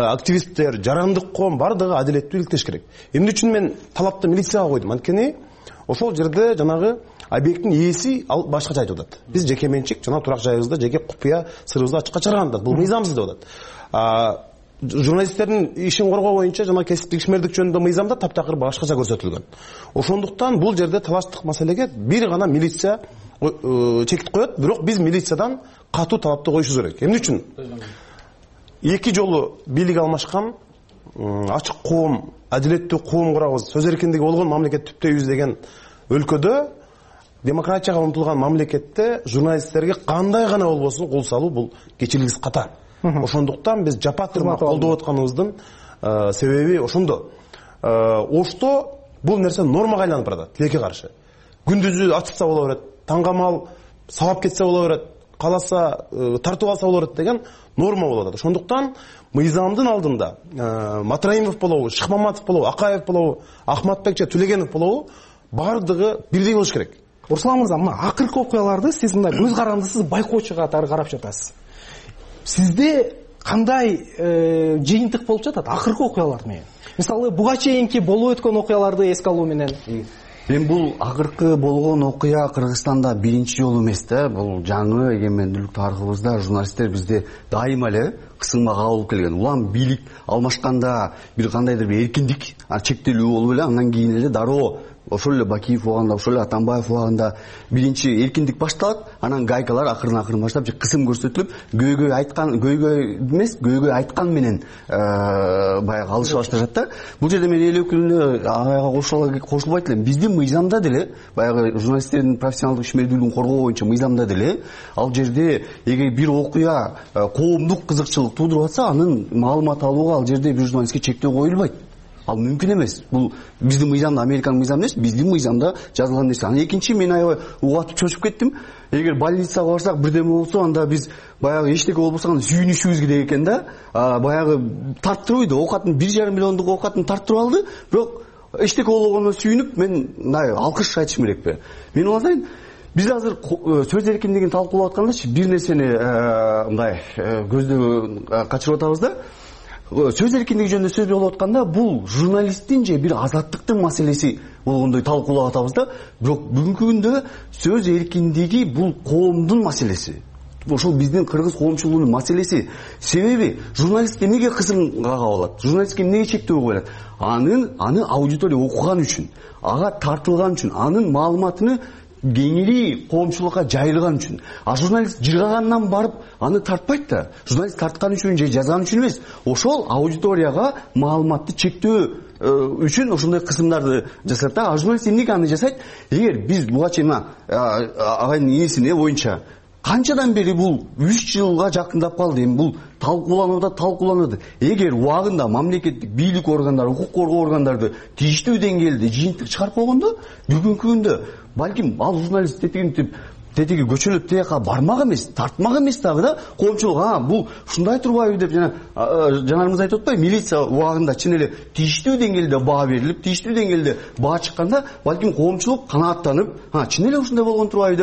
[SPEAKER 2] активисттер, жарандык коом бардыгы адилеттүү иликтеш керек. Эмне үчүн мен талапты милицияга койдум? Анткени ошол жерде жанагы объекттин ээси ал башкача айтып атат. Биз жеке менчик жана турак жайыбызды, жеке купуя сырыбызды ачыкка чыгарган, бул мыйзамсыз деп атат. Журналисттердин ишин коргоо боюнча жана кесиптик ишмердик жөнүндө мыйзамда таптакыр башкача көрсөтүлгөн. Ошондуктан бул жерде талаштык маселеге бир гана милиция чекит коет, бирок биз милициядан катуу талапты коюшубуз керек. Эмне үчүн? Эки жолу бийлик алмашкан, ачык коом, адилеттүү коом курабыз, сөз эркиндиги болгон мамлекет түптөйбүз деген өлкөдө, демократияга умтулган мамлекетте журналисттерге кандай гана болбосун кол салуу бул кечирилгис ката. Ошондуктан биз жапа тырмак колдоп атканыбыздын себеби ошондо. Ошто бул нерсе нормага айланып барат, тилекке каршы. Күндүзү ачылса боло берет, таңгамал сабап кетсе боло берет, каласа тартып алса боло берет деген норма болуп атат. Ошондуктан мыйзамдын алдында Матраимов болобу, Шыкмаматов болобу, Акаев болобу, Ахматбекче, Түлегенов болобу, бардыгы бирдей болуш керек.
[SPEAKER 21] Руслан мырза, мына акыркы окуяларды сиз мындай көз карандысыз байкоочу катары карап жатасыз. Сизде кандай жыйынтык болуп жатат акыркы окуялар менен? Мисалы, буга чейинки болуп өткөн окуяларды эске алуу менен.
[SPEAKER 5] Эми бул акыркы болгон окуя Кыргызстанда биринчи жолу эмес да. Бул жаңы эгемендүүлүк тарыхыбызда журналисттер бизде дайыма эле кысылмага алып келген. Улам бийлик алмашканда бир кандайдыр бир эркиндик чектелүү болуп эле андан кийин эле дароо ошол эле Бакиев убагында, ошол эле Атамбаев убагында биринчи эркиндик башталат, анан гайкалар акырын баштап кысым көрсөтүлүп, көйгөй айткан менен баягы алыша башташат да. Бул жерде мен эл өкүлүнө ага кошулбайт элем. Биздин мыйзамда деле баягы журналисттердин профессионалдык ишмердүүлүгүн коргоо боюнча мыйзамда деле ал жерде эгер бир окуя коомдук кызыкчылык туудуруп атса, анын маалымат алууга ал жерде бир журналистке чектөө коюлбайт. Ал мүмкүн эмес. Бул биздин мыйзамда, Американын мыйзамы эмес, биздин мыйзамда жазылган нерсе. Анан экинчи, мен аябай угатып чочуп кеттим. Эгер больницага барсак бирдеме болсо, анда биз баягы эчтеке болбосо анда сүйүнүшүбүз керек экен да. Баягы тарттырбайды, оокатын 1,5 миллиондук оокатын тарттырып алды, бирок эчтеке болгонуна сүйүнүп, мен мындай алкыш айтышым керекпи? Мен ойлойм, биз азыр сөз эркиндигин талкуулап аткандачы бир нерсени мындай көздөн качырып атабыз да. Сөз эркиндиги жөнүндө сөз болуп атканда, бул журналисттин же бир азаттыктын маселеси болгондой талкуулап атабыз да. Бирок бүгүнкү күндө сөз эркиндиги бул коомдун маселеси. Ошол биздин кыргыз коомчулугунун маселеси. Себеби журналист эмнеге кысымга кабылат? Журналистке эмнеге чектөө коюлат? Аны аудитория окуган үчүн, ага тартылган үчүн, анын маалыматыны кеңири коомчулукка жайылган үчүн. А журналист жыргагандан барып аны тартпайт да. Журналист тарткан үчүн же жазган үчүн эмес. Ошол аудиторияга маалыматты чектөө үчүн ошондой кысымдарды жасайт да. А журналист эмнеге аны жасайт? Эгер биз буга чейин агайдын инесине боюнча канчадан бери бул 3 жылга жакындап калды. Эми бул талкууланууда. Эгер убагында мамлекеттик бийлик органдары, укук коргоо органдары тийиштүү деңгээлде жыйынтык чыгарып койгондо, бүгүнкү күндө балким ал журналист тетиги көчөлөп тияка бармак эмес, тартмак эмес дагы да. Коомчулук бул ушундай турбайбы деп жанарымыз айтып атпайбы? Милиция убагында чын эле тийиштүү деңгээлде баа берилип, тийиштүү деңгээлде баа чыкканда, балким коомчулук канааттанып, чын эле ушундай болгон турбайбы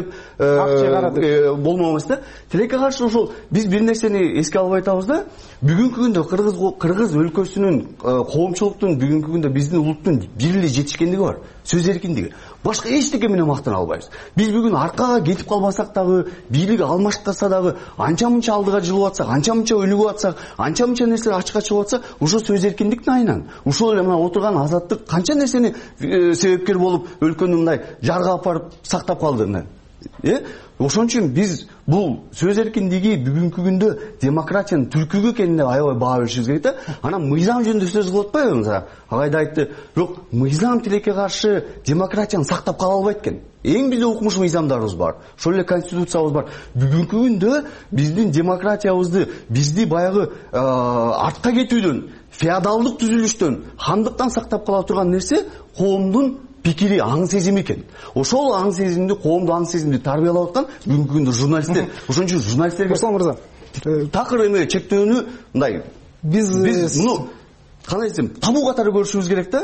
[SPEAKER 5] деп болмок эмес да. Тилекке каршы ошол биз бир нерсени эске албай атабыз да. Бүгүнкү күндө кыргыз өлкөсүнүн коомчулуктун бүгүнкү күндө биздин улуттун бир эле жетишкендиги бар. Сөз эркиндиги. Башка эчтеке менен мактана албайбыз. Биз бүгүн аркага кетип калбасак дагы, бийлик алмашкаса дагы, анча-мынча алдыга жылып атсак, анча-мынча өнүгүп атсак, анча-мынча нерселер ачыкка чыгып атса, ошо сөз эркиндиктин айынан. Ушул эле мына отурган азаттык канча нерсени себепкер болуп өлкөнү мындай жарга алып барып сактап калды. Ошон үчүн биз бул сөз эркиндиги бүгүнкү күндө демократиянын түркүгү экенине аябай баа беришибиз керек да. Анан мыйзам жөнүндө сөз кылып атпайбы? Агайда айтты, бирок мыйзам тилекке каршы демократияны сактап кала албайт экен. Эң бизде укмуш мыйзамдарыбыз бар. Ошол эле конституциябыз бар. Бүгүнкү күндө биздин демократиябызды, бизди баягы артка кетүүдөн, феодалдык түзүлүштөн, хандыктан сактап кала турган нерсе коомдун пикири, аң сезими экен. Ошол аң сезимди, коомду аң сезимди тарбиялап аткан бүгүнкү күндө журналисттер. Ошон үчүн журналисттерге
[SPEAKER 21] Руслан мырза,
[SPEAKER 5] такыр эме чектөөнү мындай биз муну кандай десем, табуу катары көрүшүбүз керек да.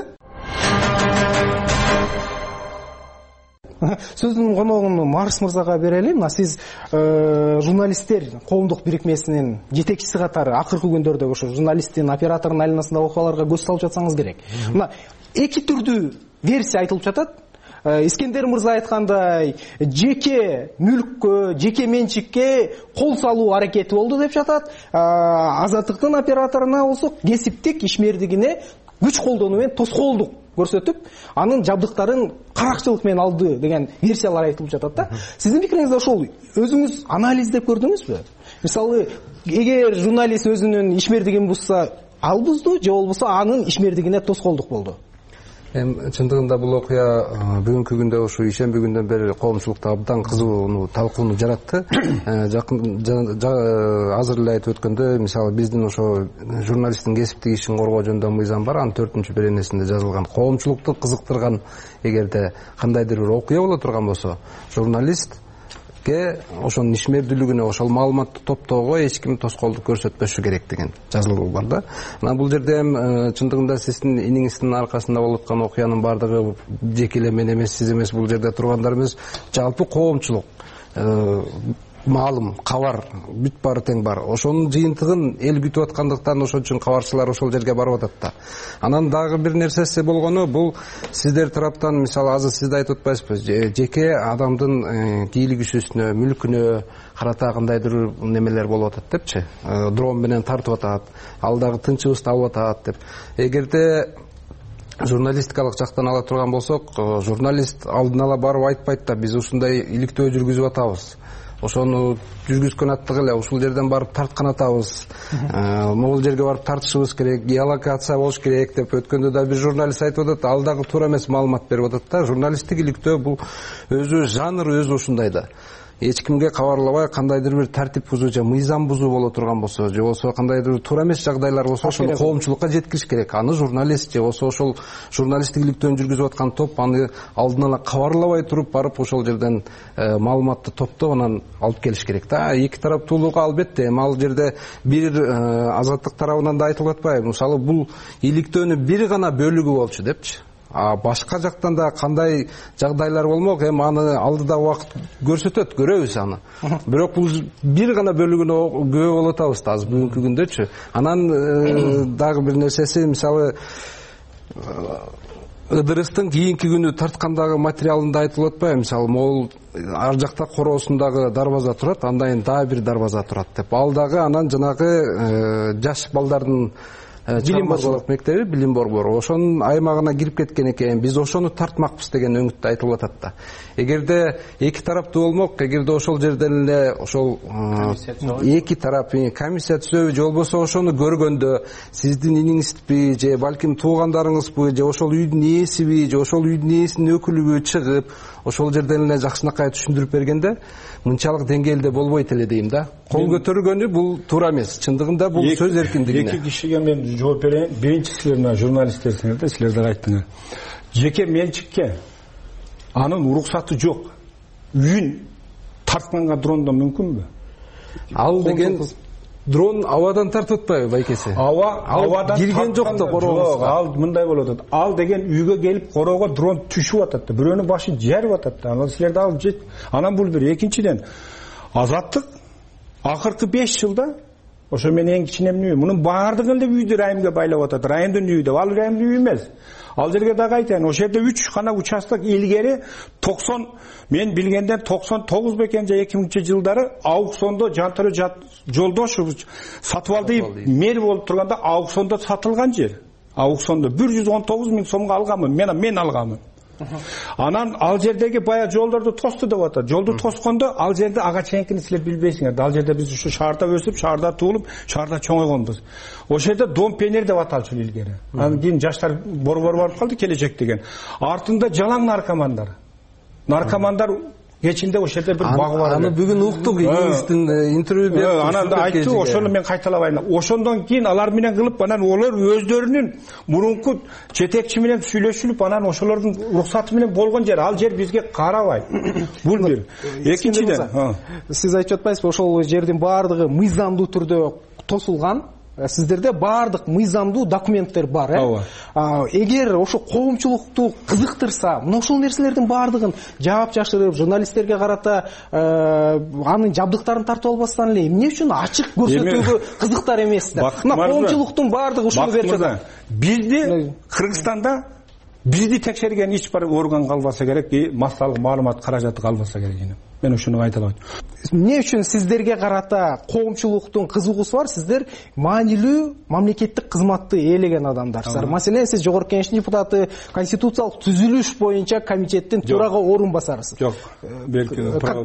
[SPEAKER 21] Сөздүн коногун Марс мырзага берели. Мына сиз журналисттер коомдук бирикмесинин жетекчиси катары акыркы күндөрдө ошо журналисттин, оператордун айланасындагы окуяларга көз салып жатсаңыз керек. Мына эки түрдүү версия айтылып жатат. Искендер мырза айткандай жеке мүлккө, жеке менчикке кол салуу аракети болду деп жатат. Азаттыктын операторуна болсок кесиптик ишмердигине күч колдонуу менен тоскоолдук көрсөтүп, анын жабдыктарын каракчылык менен алды деген версиялар айтылып жатат да. Сиздин пикириңиз ошол, өзүңүз анализдеп көрдүңүзбү? Мисалы, эгер журналист өзүнүн ишмердигин бузса, ал бузду, же болбосо анын ишмердигине тоскоолдук болду?
[SPEAKER 6] Чындыгында бул окуя бүгүнкү күндө ушу ишемби күндөн бери коомчулукта абдан кызуу талкууну жаратты. Азыр эле айтып өткөндө, мисалы биздин ошо журналисттин кесиптик ишин коргоо жөнүндө мыйзам бар, анын 4-беренесинде жазылган. Коомчулукту кызыктырган эгерде кандайдыр бир окуя боло турган болсо, журналист ошонун ишмердүүлүгүнө, ошол маалыматты топтоого эч ким тоскоолдук көрсөтпөшү керек деген жазылуу бар да. Анан бул жерде чындыгында сиздин иниңиздин аркасында болуп аткан окуянын бардыгы жеке эле мен эмес, сиз эмес, бул жерде тургандар эмес, жалпы коомчулук маалым, кабар бүт баары тең бар. Ошонун жыйынтыгын эл күтүп аткандыктан ошон үчүн кабарчылар ошол жерге барып атат да. Анан дагы бир нерсеси болгону, бул сиздер тараптан, мисалы азыр сиз да айтып атпайсызбы, жеке адамдын кийлик кишүүсүнө, мүлкүнө карата кандайдыр немелер болуп атат депчи, дрон менен тартып атат, ал дагы тынчыбызды алып атат деп. Эгерде журналистикалык жактан ала турган болсок, журналист алдын ала барып айтпайт да, биз ушундай иликтөө жүргүзүп атабыз, ошону жүргүзгөн аттык эле ушул жерден барып тарткан атабыз, могул жерге барып тартышыбыз керек, геолокация болуш керек деп өткөндө да бир журналист айтып атат, ал дагы туура эмес маалымат берип атат да. Журналисттик иликтөө бул өзү жанр, өзү ушундай да. Эч кимге кабарлабай кандайдыр бир тартип бузуу же мыйзам бузуу боло турган болсо, же болсо кандайдыр туура эмес жагдайлар болсо, ошону коомчулукка жеткириш керек. Аны журналист же болсо ошол журналисттик иликтөөнү жүргүзүп аткан топ аны алдын ала кабарлабай туруп барып ошол жерден маалыматты топтоп анан алып келиш керек да. Эки тараптуулугу албетте, ал жерде бир азаттык тарабынан да айтылып атпайбы? Мисалы бул иликтөөнүн бир гана бөлүгү болчу депчи. Башка жактан да кандай жагдайлар болмок, эми аны алдыда убакыт көрсөтөт, көрөбүз аны. Бирок бул бир гана бөлүгүнө күбө болуп атабыз да азыр бүгүнкү күндөчү. Анан дагы бир нерсеси, мисалы Ыдырыстын кийинки күнү тарткандагы материалында айтылып атпайбы? Мисалы могул ар жакта короосундагы дарбаза турат, андан дагы бир дарбаза турат деп. Ал дагы анан жанагы жаш балдардын билим борбору мектеби, билим борбору ошонун аймагына кирип кеткен экен, биз ошону тартмакпыз деген өңүттө айтылып атат да. Эгерде эки тараптуу болмок, эгерде ошол жерден эле ошол эки тарап комиссия түзөбү, же болбосо ошону көргөндө сиздин иниңизби, же балким туугандарыңызбы, же ошол үйдүн ээсиби, же ошол үйдүн ээсинин өкүлүбү чыгып ошол жерден эле жакшынакай түшүндүрүп бергенде мынчалык деңгээлде болбойт эле дейм да. Кол көтөргөнү бул туура эмес. Чындыгында бул сөз эркиндигине.
[SPEAKER 22] Эки кишиге мен жооп берейин. Биринчи силер мына журналисттерсиңер да, силер да айттыңар. Жеке менчикке анын уруксаты жок. Үйүн тартканга дрондон мүмкүнбү?
[SPEAKER 6] Ал деген дрон абадан тартып атпайбы байкеси?
[SPEAKER 22] Абадан
[SPEAKER 6] кирген жок да короого.
[SPEAKER 22] Ал мындай болуп атат. Ал деген үйгө келип короого дрон түшүп атат да, бирөөнүн башын жарып атат да. Анан силерди алып жет. Анан бул бир. Экинчиден, Азаттык акыркы 5 жылда ошо мен эң кичинемин үй, мунун баардыгын эле үйдү райымга байлап атат. Райымдын үйү деп, ал райымдын үйү эмес. Ал жерге дагы айтайын, ошол жерде 3 гана участок илгери 90, мен билгенден 99 бекен же 2000 жылдары аукциондо Жантөрө Жолдошов сатып алды, мэр болуп турганда аукциондо сатылган жер. Аукциондо 119 000 сомго алганмын, мен алганмын. Анан ал жердеги бая жолдорду тосту деп атат. Жолду тоскондо ал жерде ага чейинкини силер билбейсиңер. Ал жерде биз ушу шаарда өсүп, шаарда туулуп, шаарда чоңойгонбуз. Ошол жерде Дом Пионер деп аталчу илгери. Анан кийин жаштар борбору барып калды, келечек деген. Артында жалаң наркомандар кечинде ошол жерде бир багы бар.
[SPEAKER 6] Аны бүгүн уктук, иңиздин интервью берип.
[SPEAKER 22] Анан да айтты, ошону мен кайталабайм. Ошондон кийин алар менен кылып, анан олар өздөрүнүн мурунку жетекчи менен сүйлөшүлүп, анан ошолордун уруксаты менен болгон жер. Ал жер бизге карабайт. Бул бир. Экинчиден,
[SPEAKER 21] сиз айтып атпайсызбы, ошол жердин баардыгы мыйзамдуу түрдө тосулган? Сиздерде баардык мыйзамдуу документтер бар, Эгер ошо коомчулукту кызыктырса, мына ошол нерселердин баардыгын жаап жашырып, журналисттерге карата анын жабдыктарын тартып албастан эле эмне үчүн ачык көрсөтүүгө кызыктар эмес да? Мына коомчулуктун баардыгы ушуну берип жатат.
[SPEAKER 22] Бизде Кыргызстанда бизди текшерген эч бир орган калбаса керек, массалык маалымат каражаты калбаса керек. Мен ушуну айта алам.
[SPEAKER 21] Эмне үчүн сиздерге карата коомчулуктун кызыгуусу бар? Сиздер маанилүү мамлекеттик кызматты ээлеген адамдарсыздар. Маселен, сиз Жогорку Кеңештин депутаты, конституциялык түзүлүш боюнча комитеттин төрага орун басарысыз.
[SPEAKER 22] Жок, белки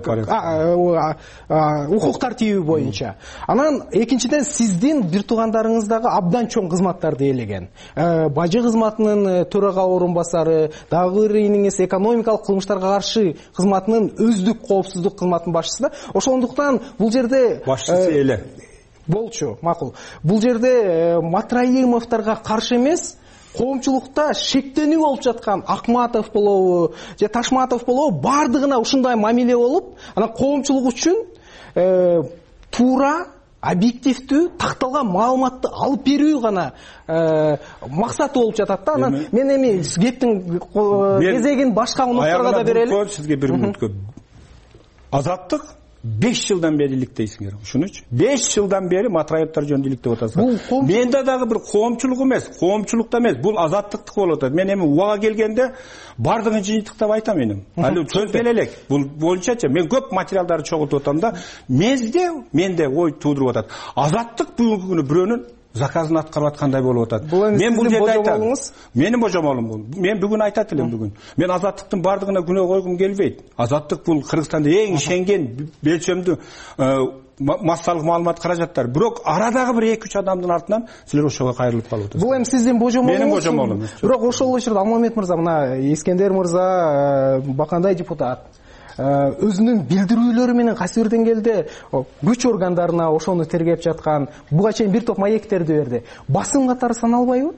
[SPEAKER 21] укук тартиби боюнча. Анан экинчиден сиздин бир туугандарыңыз дагы абдан чоң кызматтарды ээлеген. Бажы кызматынын төрага орун басары, дагы бир иниңиз экономикалык кылмыштарга каршы кызматынын өздүк коопсуздук кызматынын башчысы да. Ошондуктан бул жерде
[SPEAKER 22] башчысы эле
[SPEAKER 21] болчу, макул. Бул жерде Матраимовторго каршы эмес, коомчулукта шектенүү болуп жаткан Акматов болобу, же Ташматов болобу, бардыгына ушундай мамиле болуп, анан коомчулук үчүн туура, объективдүү, такталган маалыматты алып берүү гана максаты болуп жатат да. Анан мен эми кептин кезегин башка унулдарга да берели.
[SPEAKER 22] Сизге бир мүнөткө. Азаттык 5 жылдан бери иликтейсиңер. Ушунучу 5 жылдан бери Матраевдер жөнүндө иликтеп атасыңар. Менде дагы бир коомчулук эмес, коомчулукта эмес, бул азаттыктык болуп атат. Мен эми убага келгенде бардыгын жыйынтыктап айтам менин. Али сөз белелек. Бул боюнчачы мен көп материалдарды чогултуп атам да, менде ой туудуруп атат. Азаттык бүгүнкү күнү бирөөнүн заказын аткарып аткандай болуп атат. Мен бул жерде айтам. Менин божомолум бул. Мен бүгүн айтат элем бүгүн. Мен азаттыктын бардыгына күнөө койгум келбейт. Азаттык бул Кыргызстанда эң ишенген белчемдүү массалык маалымат каражаттары. Бирок арадагы бир 2-3 адамдын артынан силер ошого кайрылып калып атасыздар.
[SPEAKER 21] Бул эми сиздин божомолуңуз.
[SPEAKER 22] Менин божомолум.
[SPEAKER 21] Бирок ошол учурда Алмамет мырза, мына Искендер мырза, Бакандай депутат өзүнүн билдирүүлөрү менен кайсы бир деңгээлде күч органдарына ошону тергеп жаткан, буга чейин бир топ маектерди берди. Басым катары саналбайбы?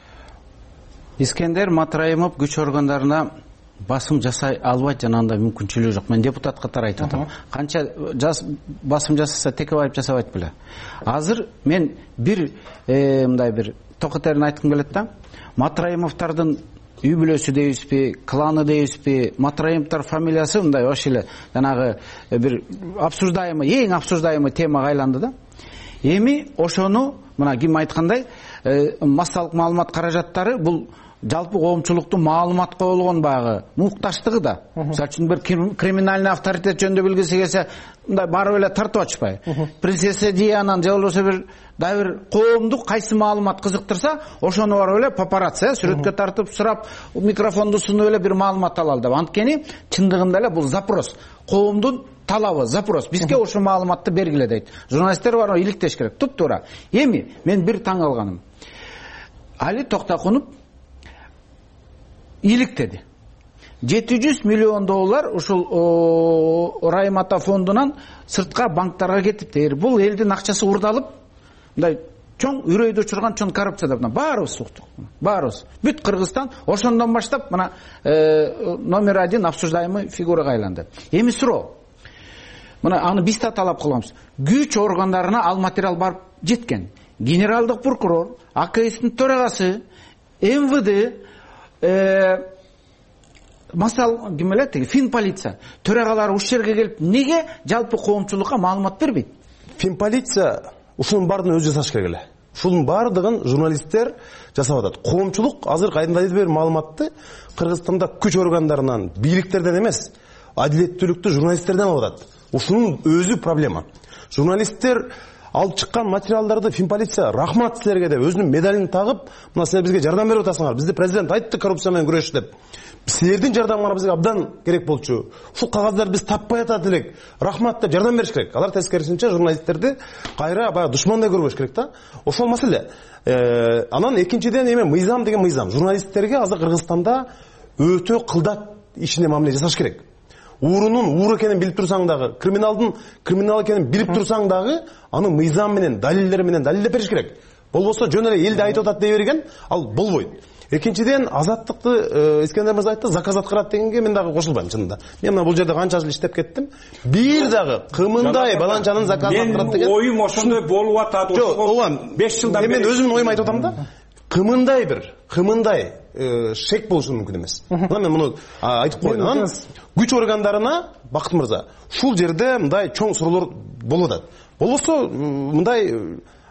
[SPEAKER 14] Искендер Матраимов күч органдарына басым жасай албайт, жана андай мүмкүнчүлүгү жок. Мен депутат катары айтып атам. Канча басым жасаса Текебаев жасабайт беле. Азыр мен бир мындай бир токотерин айткым келет да. Матраимовдордун үй бүлөсү дейбизби, кланы дейбизби, Матраимовдор фамилиясы мындай ошо эле жанагы бир обсуждаемый, эң обсуждаемый темага айланды да. Эми ошону мына ким айткандай, массалык маалымат каражаттары бул жалпы коомчулуктун маалыматка болгон багы мукташтыгы да. Мисалы үчүн бир криминальный авторитет жөнүндө билгиси келсе, мындай барып эле тартып ачпай. Принцесса Диананы же болбосо бир дагы бир коомдук кайсы маалымат кызыктырса, ошону барып эле папарацци сүрөткө тартып сурап, микрофонду сунуп эле бир маалымат алалы деп. Анткени чындыгында эле бул запрос, коомдун талабы, запрос. Бизге ошо маалыматты бергиле дейт. Журналисттер барып иликтеш керек. Туп-туура. Эми мен бир таң калганым. Али Токтокунов иликтеди. 700 миллион доллар ушул Раймата фондунан сыртка банктарга кетипти. Бул элдин акчасы урдалып, мындай чоң үрөйдү учурган чоң коррупция деп баарыбыз уктук. Баарыбыз. Бүт Кыргызстан ошондон баштап мына номер 1 обсуждаемый фигурага айланды. Эми суроо. Мына аны биз да талап кылабыз. Күч органдарына ал материал барып жеткен. Генералдык прокурор, АКСтин төрагасы, МВД, масал ким эле теги Финполиция төрагалары ушул жерге келип неге жалпы коомчулукка маалымат бербейт?
[SPEAKER 2] Финполиция ушунун баардыгын өзү жасаш керек эле. Ушунун баардыгын журналисттер жасап атат. Коомчулук азыр кайдандайдыр бир маалыматты Кыргызстанда күч органдарынан, бийликтерден эмес, адилеттүүлүктү журналисттерден алып атат. Ушунун өзү проблема. Журналисттер алып чыккан материалдарды Финполиция рахмат силерге деп өзүнүн медалин тагып, мына силер бизге жардам берип атасыңар. Бизди президент айтты коррупция менен күрөш деп. Силердин жардамыңар бизге абдан керек болчу. Ушул кагаздарды биз таппай атат элек. Рахмат деп жардам бериш керек. Алар тескерисинче журналисттерди кайра баягы душмандай көрбөш керек да. Ошол маселе. Анан экинчиден эме мыйзам деген мыйзам. Журналисттерге азыр Кыргызстанда өтө кылдат ишине мамиле жасаш керек. Уурунун уур экенин билип турсаң дагы, криминалдын криминал экенин билип турсаң дагы, аны мыйзам менен, далилдер менен далилдеп бериш керек. Болбосо жөн эле элди айтып атат дей берген, ал болбойт. Экинчиден азаттыкты Искендер мырза айтты, заказ аткарат дегенге мен дагы кошулбайм чынында. Мен мына бул жерде канча жыл иштеп кеттим. Бир дагы кымындай баланчанын заказын аткарат деген.
[SPEAKER 22] Мен оюм ошондой болуп атат.
[SPEAKER 2] Жок,
[SPEAKER 22] 5 жылдан бери
[SPEAKER 2] мен өзүмдүн оюмду айтып атам да. Кымындай шек болушу мүмкүн эмес. Мына мен муну айтып коеюн. Күч органдарына Бакыт мырза, ушул жерде мындай чоң суроолор болуп атат. Болбосо мындай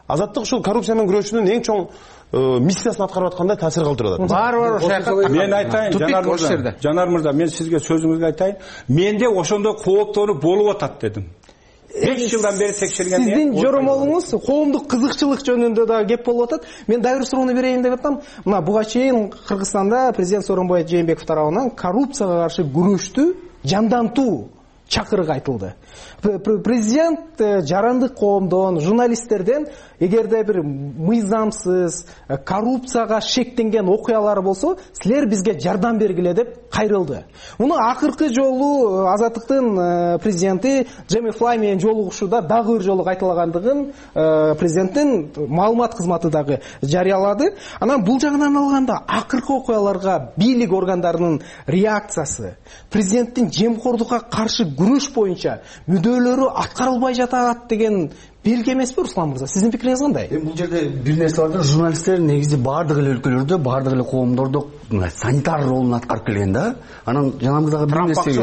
[SPEAKER 2] азаттык ушул коррупция менен күрөшүүнүн эң чоң миссиясын аткарып аткандай таасир калтырып атат.
[SPEAKER 14] Бар ошол жака.
[SPEAKER 22] Мен айтайын, Жанар мырза, мен сизге сөзүңүзгө айтайын. Менде ошондой кооптонуп болуп атат дедим. 5 жылдан бери текшергенде.
[SPEAKER 21] Сиздин жоромолуңуз коомдук кызыкчылык жөнүндө да кеп болуп атат. Мен дагы бир суроону берейин деп атам. Мына буга чейин Кыргызстанда президент Сооронбай Жээнбеков тарабынан коррупцияга каршы күрөштү жандантуу чакырык айтылды. Президент жарандык коомдон, журналисттерден эгерде бир мыйзамсыз, коррупцияга шектенген окуялар болсо, силер бизге жардам бергиле деп кайрылды. Муну акыркы жолу Азаттыктын президенти Джейми Флай менен жолугушууда дагы бир жолу кайталагандыгын президенттин маалымат кызматы дагы жарыялады. Анан бул жагынан алганда акыркы окуяларга бийлик органдарынын реакциясы, президенттин жемкордукка каршы күрөш боюнча мүдөлөрү аткарылбай жатат деген белги эмеспи, Руслан мырза? Сиздин пикириңиз кандай?
[SPEAKER 5] Бул жерде бир нерсе бар да, журналисттер негизи бардык эле өлкөлөрдө, бардык эле коомдордо санитар ролун аткарып келген да. Анан жанагындагы бир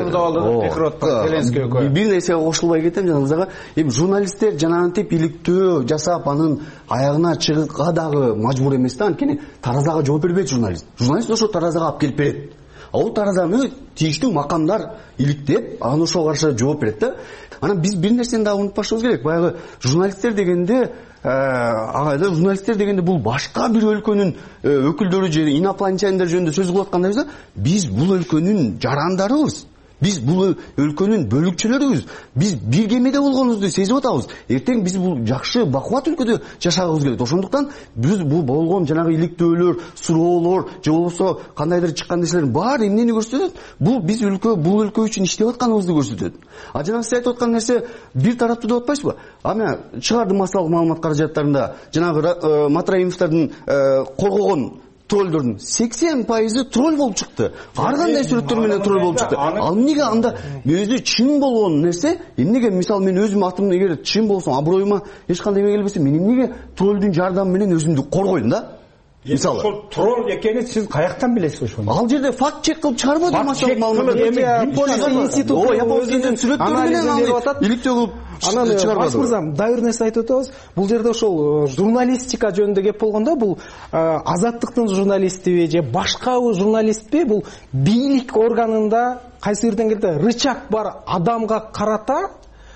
[SPEAKER 5] нерсеге кошулбай кетем жанагындагы. Журналисттер жанагынтип иликтөө жасап, анын аягына чыгышка дагы мажбур эмес да. Анткени таразага жооп бербейт журналист. Журналист ошо таразага алып келип берет. Ал таразаны тийиштүү макамдар иликтеп, анан ошого каршы жооп берет да. Анан биз бир нерсени да унутпашыбыз керек. Баягы журналисттер дегенде, журналисттер дегенде бул башка бир өлкөнүн өкүлдөрү же инопланетяниндер жөнүндө сөз кылып аткандайбыз да. Биз бул өлкөнүн жарандарыбыз. Биз бул өлкөнүн бөлүкчөлөрүбүз. Биз бир кемеде болгонубузду сезип атабыз. Эртең биз бул жакшы бакубат өлкөдө жашагыбыз келет. Ошондуктан биз бул болгон жанагы иликтөөлөр, суроолор, же болбосо кандайдыр чыккан нерселердин баары эмнени көрсөтөт? Бул биз өлкө үчүн иштеп атканыбызды көрсөтөт. А жанагы сиз айтып аткан нерсе бир тараптуу деп атпайсызбы? Ана чыгарды массалык маалымат каражаттарында жанагы Матраимовдордун коргогон троллдордун 80% тролл болуп чыкты. Ар кандай сүрөттөр менен тролл болуп чыкты. Ал эмнеге анда өзү чын болгон нерсе, эмнеге мисалы мен өзүм атым эгер чын болсом, аброюма эч кандай эме келбесе, мен эмнеге троллдун жардамы менен өзүмдү коргойм да? Мисалы
[SPEAKER 22] ошол тролл экенин сиз каяктан билесиз ошону?
[SPEAKER 5] Ал жерде факт чек кылып чыгарбады массалык маалымат.
[SPEAKER 21] Япониянын сүрөттөрү менен
[SPEAKER 5] иликтөө кылып
[SPEAKER 21] анан Баш мырза дагы бир нерсе айтып өтөбүз. Бул жерде ошол журналистика жөнүндө кеп болгондо, бул Азаттыктын журналистиби же башкабы журналистпи, бул бийлик органында кайсы бир деңгээлде рычаг бар адамга карата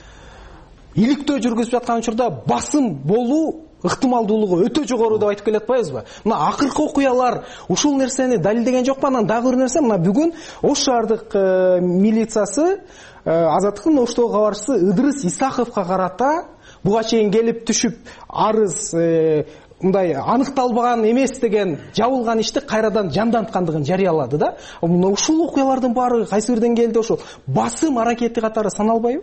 [SPEAKER 21] иликтөө жүргүзүп аткан учурда басым болуу ыктымалдуулугу өтө жогору деп айтып келе атпайбызбы? Мына акыркы окуялар ушул нерсени далилдеген жокпу? Анан дагы бир нерсе, мына бүгүн Ош шаардык милициясы Азаттыктын Оштогу кабарчысы Ыдырыс Исаховго карата буга чейин келип түшүп арыз мындай аныкталбаган эмес деген жабылган ишти кайрадан жанданткандыгын жарыялады да. Мына ушул окуялардын баары кайсы бир деңгээлде ошол басым аракети катары саналбайбы?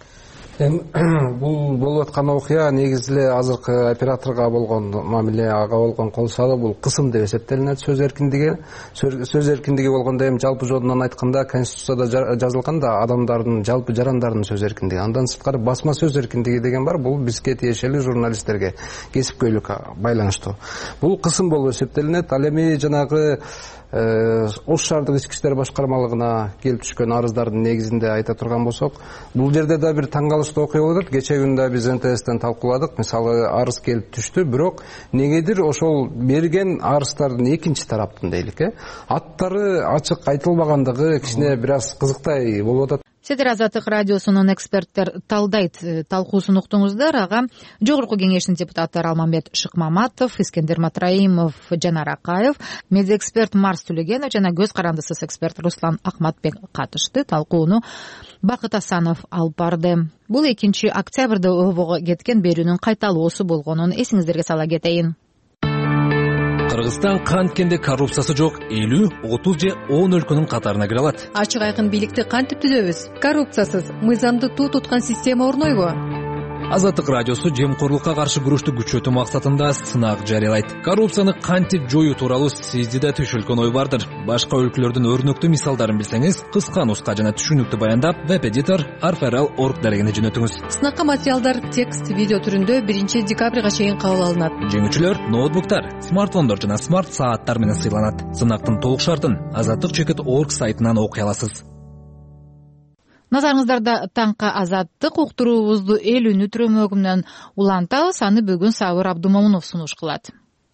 [SPEAKER 6] Бул болуп аткан окуя негизи эле азыркы операторго болгон мамиле, ага болгон кол салуу бул кысым деп эсептелинет. Сөз эркиндиги болгондо эми жалпы жолунан айтканда Конституцияда жазылган да адамдардын, жалпы жарандардын сөз эркиндиги. Андан сырткары басма сөз эркиндиги деген бар. Бул бизге тиешелүү журналисттерге кесипкөйлүккө байланыштуу. Бул кысым болуп эсептелинет. Ал эми жанагы Ош шаардык ички иштер башкармалыгына келип түшкөн арыздардын негизинде айта турган болсок, бул жерде да бир таң калыштуу окуя болуп атат. Кече күндө биз НТСтен талкууладык. Мисалы арыз келип түштү, бирок негедир ошол берген арыздардын экинчи тараптын дейлик, аттары ачык айтылбагандыгы кичине бир аз кызыктай болуп атат.
[SPEAKER 1] Сиздер Азаттык радиосунун эксперттер талдайт талкуусун уктуңуздар. Ага Жогорку кеңештин депутаттары Алмамбет Шыкмаматов, Искендер Матраимов, Жанар Акаев, медиаэксперт Марс Түлөгенов жана көз карандысыз эксперт Руслан Акматбек катышты. Талкууну Бакыт Асанов алып барды. Бул 2 октябрда ОБОго кеткен берүүнүн кайталоосу болгонун эсиңиздерге сала кетейин.
[SPEAKER 9] Кыргызстан канткенде коррупциясы жок 50, 30 же 10 өлкөнүн катарына кире алат.
[SPEAKER 20] Ачык айкын бийликти кантип түзөбүз? Коррупциясыз мыйзамды туу туткан система орнойбу?
[SPEAKER 9] Азаттык радиосу жемкорлукка каршы күрөштү күчөтүү максатында сынак жарыялайт. Коррупцияны кантип жоюу тууралуу сизде да түшүлгөн ой бардыр. Башка өлкөлөрдүн өрнөктүү мисалдарын билсеңиз, кыска нуска жана түшүнүктүү баяндап веб-эдитор arferal.org дарегине жөнөтүңүз.
[SPEAKER 20] Сынакка материалдар текст, видео түрүндө 1 декабрга чейин кабыл алынат.
[SPEAKER 9] Жеңүүчүлөр ноутбуктар, смартфондор жана смарт сааттар менен сыйланат. Сынактын толук шартын Азаттык.org сайтынан окуй аласыз.
[SPEAKER 1] Назарыңыздарда таңка Азаттык уктуруубузду эл үнү түрөмөгүнөн улантабыз. Аны бүгүн Сабыр Абдумомунов сунуш кылат.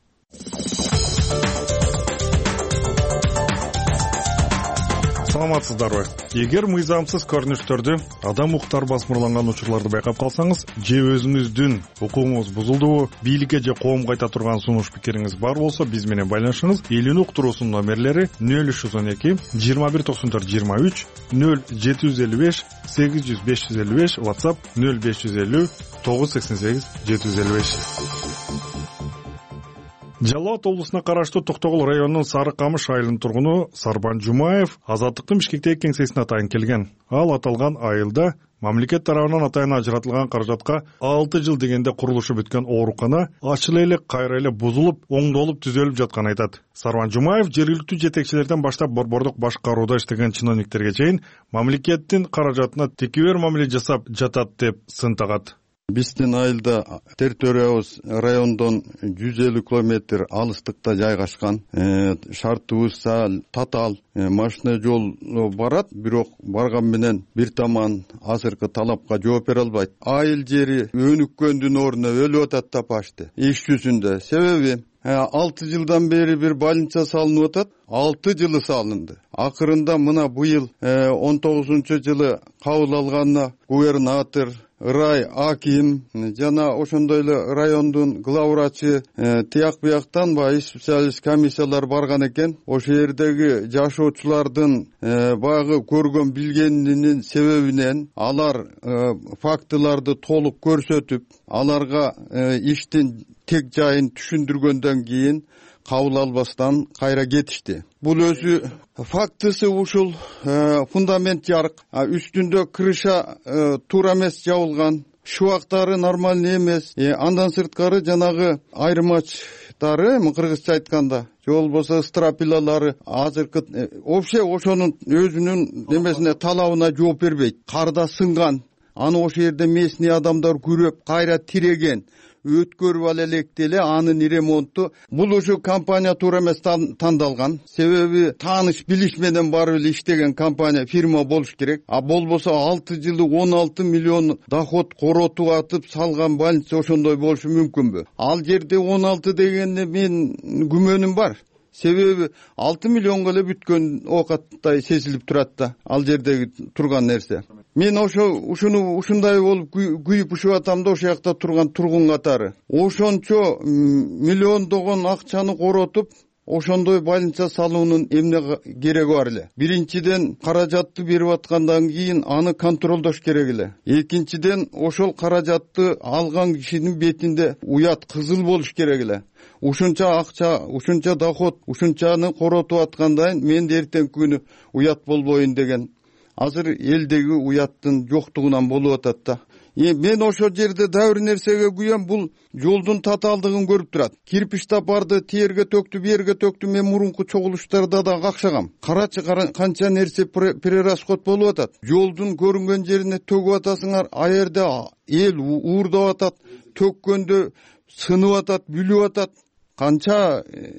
[SPEAKER 11] Саламатсыздарбы? Эгер мыйзамсыз көрүнүштөрдү, адам укуктары басмырланган учурларды байкап калсаңыз, же өзүңүздүн укугуңуз бузулдубу, бийликке же коомго айта турган сунуш пикириңиз бар болсо, биз менен байланышыңыз. Эл үнү уктуруусунун номерлери 0312 2194 23 0755 800 555, WhatsApp 0550 988 755. Жалал Абад облусуна караштуу Токтогул районунун Сары Камыш айылынын тургуну Сарбан Жумаев Азаттыктын Бишкектеги кеңсесине атайын келген. Ал аталган айылда мамлекет тарабынан атайын ажыратылган каражатка 6 жыл дегенде курулушу бүткөн оорукана ачыла эле кайра эле бузулуп, оңдолуп, түзөлүп жатканын айтат. Сарбан Жумаев жергиликтүү жетекчилерден баштап борбордук башкарууда иштеген чиновниктерге чейин мамлекеттин каражатына текебер мамиле жасап жатат деп сын тагат.
[SPEAKER 12] Биздин айылда территориябыз райондон 150 километр алыстыкта жайгашкан. Шартыбыз татаал, машина жол барат, бирок барган менен бир таман азыркы талапка жооп бере албайт. Айыл жери өнүккөндүн ордуна өлүп атат да пашты. Иш жүзүндө. Себеби 6 жылдан бери бир больница салынып атат. 6 жылы салынды. Акырында мына быйыл 19-жылы кабыл алганына губернатор, рай аким жана ошондой эле райондун главврачы тияк бияктан баягы специалист комиссиялар барган экен. Ошо жердеги жашоочулардын баягы көргөн билгенинин себебинен алар фактыларды толук көрсөтүп, аларга иштин тек жайын түшүндүргөндөн кийин кабыл албастан кайра кетишти. Бул өзү фактысы ушул фундамент жарык, үстүндө крыша туура эмес жабылган, шубактары нормальный эмес, андан сырткары жанагы айырмачтары, кыргызча айтканда, же болбосо стропилалары азыркы вообще ошонун өзүнүн немесине талабына жооп бербейт. Карда сынган, аны ошол жерде местный адамдар күрөп, кайра тиреген, өткөрүп ал электи эле анын ремонту. Бул ушу компания туура эмес тандалган. Себеби тааныш билиш менен барып эле иштеген компания, фирма болуш керек. А болбосо 6 жылы 16 миллион доход коротуп атып салган больница ошондой болушу мүмкүнбү? Ал жерде 16 дегенде мен күмөнүм бар. Себеби 6 миллионго эле бүткөн оокаттай сезилип турат да, ал жердеги турган нерсе. Мен ушундай болуп күйүп ушуп атам да, ошол жакта турган тургун катары. Ошончо миллиондогон акчаны коротуп, ошондой больница салуунун эмне кереги бар эле? Биринчиден, каражатты берип аткандан кийин аны контролдош керек эле. Экинчиден, ошол каражатты алган кишинин бетинде уят кызыл болуш керек эле. Ушунча акча, ушунча доход, ушунчаны коротуп аткандан мен эртең күнү уят болбойн деген. Азыр элдеги уяттын жоктугунан болуп атат да. Мен ошол жерде дагы бир нерсеге күйөм, бул жолдун татаалдыгын көрүп турат. Кирпич тапарды тиерге төктү, берге төктү, мен мурунку чогулуштарда да какшагам. Карачы канча нерсе перерасход болуп атат. Жолдун көрүнгөн жерине төгүп атасыңар, а жерде эл уурдап атат, төккөндө сынып атат, бүлүп атат. Канча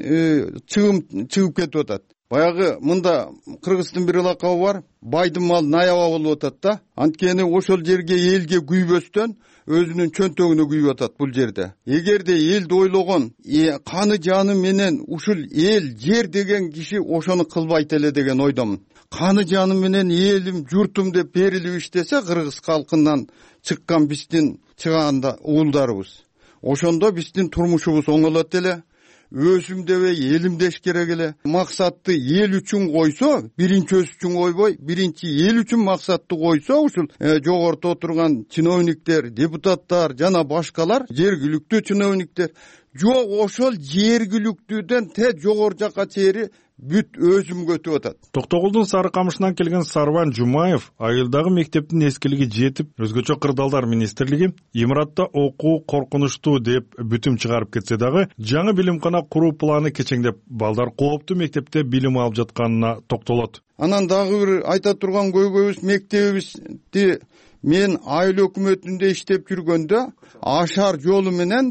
[SPEAKER 12] чыгып кетип атат. Баягы мында Кыргыздын бир лакабы бар, байдын малы наяба болуп атат да. Анткени ошол жерге элге күйбөстөн өзүнүн чөнтөгүнө күйүп атат бул жерде. Эгерде элди ойлогон, каны жаны менен ушул эл, жер деген киши ошону кылбайт эле деген ойдомун. Каны жаны менен элим, журтум деп берилип иштесе, кыргыз калкынан чыккан биздин чыганда уулдарыбыз, ошондо биздин турмушубуз оңолот эле. Өзүм дебей, элим деш керек эле. Максатты эл үчүн койсо, биринчи өз үчүн койбой, биринчи эл үчүн максатты койсо, ушул жогоруда отурган чиновниктер, депутаттар жана башкалар, жергиликтүү чиновниктер, жок ошол жергиликтүүдөн те жогору жака чейин бүт өзүм көтүп атат.
[SPEAKER 11] Токтогулдун Сары Камышынан келген Сарбан Жумаев айылдагы мектептин эскилиги жетип, өзгөчө кырдаалдар министрлиги имаратта окуу коркунучтуу деп бүтүм чыгарып кетсе дагы, жаңы билимкана куруу планы кечеңдеп, балдар кооптуу мектепте билим алып жатканына токтолот.
[SPEAKER 12] Анан дагы бир айта турган көйгөйүбүз, мектебибизди мен айыл өкмөтүндө иштеп жүргөндө ашар жолу менен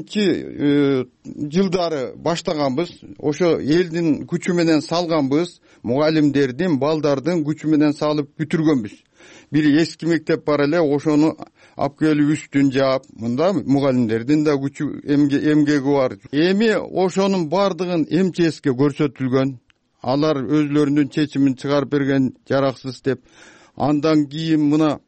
[SPEAKER 12] 98-жылдары баштаганбыз. Ошо элдин күчү менен салганбыз. мугалимдердин балдардын күчү менен салып бүтүргөнбүз. Бир эски мектеп бар эле, ошону алып келип үстүн жаап, мында мугалимдердин да күчү эмгеги бар. Эми ошонун бардыгын МЧСке көрсөтүлгөн. Алар өзлөрүнүн чечимин чыгарып берген, жараксыз деп. Андан кийин мына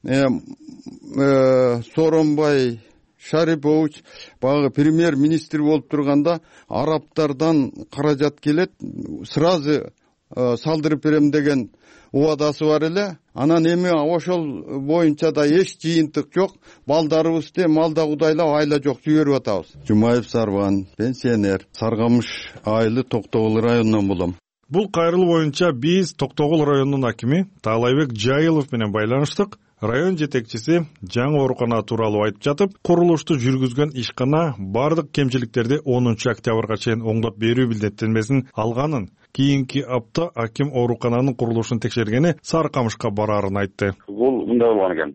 [SPEAKER 12] Сооронбай Шарипович багы премьер-министр болуп турганда арабтардан каражат келет, сразу салдырып берем деген убадасы бар эле. Анан эми ошол боюнча да эч жыйынтык жок. Балдарыбызды малда кудайлап айла жок жиберип атабыз. Жумаев Сарбан, пенсионер, Саргамыш айылы, Токтогул районунан болом.
[SPEAKER 11] Бул кайрылуу боюнча биз Токтогул районунун акими Таалайбек Жайылов менен байланыштык. Район жетекчиси жаңы оорукана тууралуу айтып жатып, курулушту жүргүзгөн ишкана бардык кемчиликтерди 10 октябрга чейин оңдоп берүү билдеттенмесин алганын, кийинки апта аким оорукананын курулушун текшергени Сарыкамышка бараарын айтты.
[SPEAKER 8] Бул мындай болгон экен.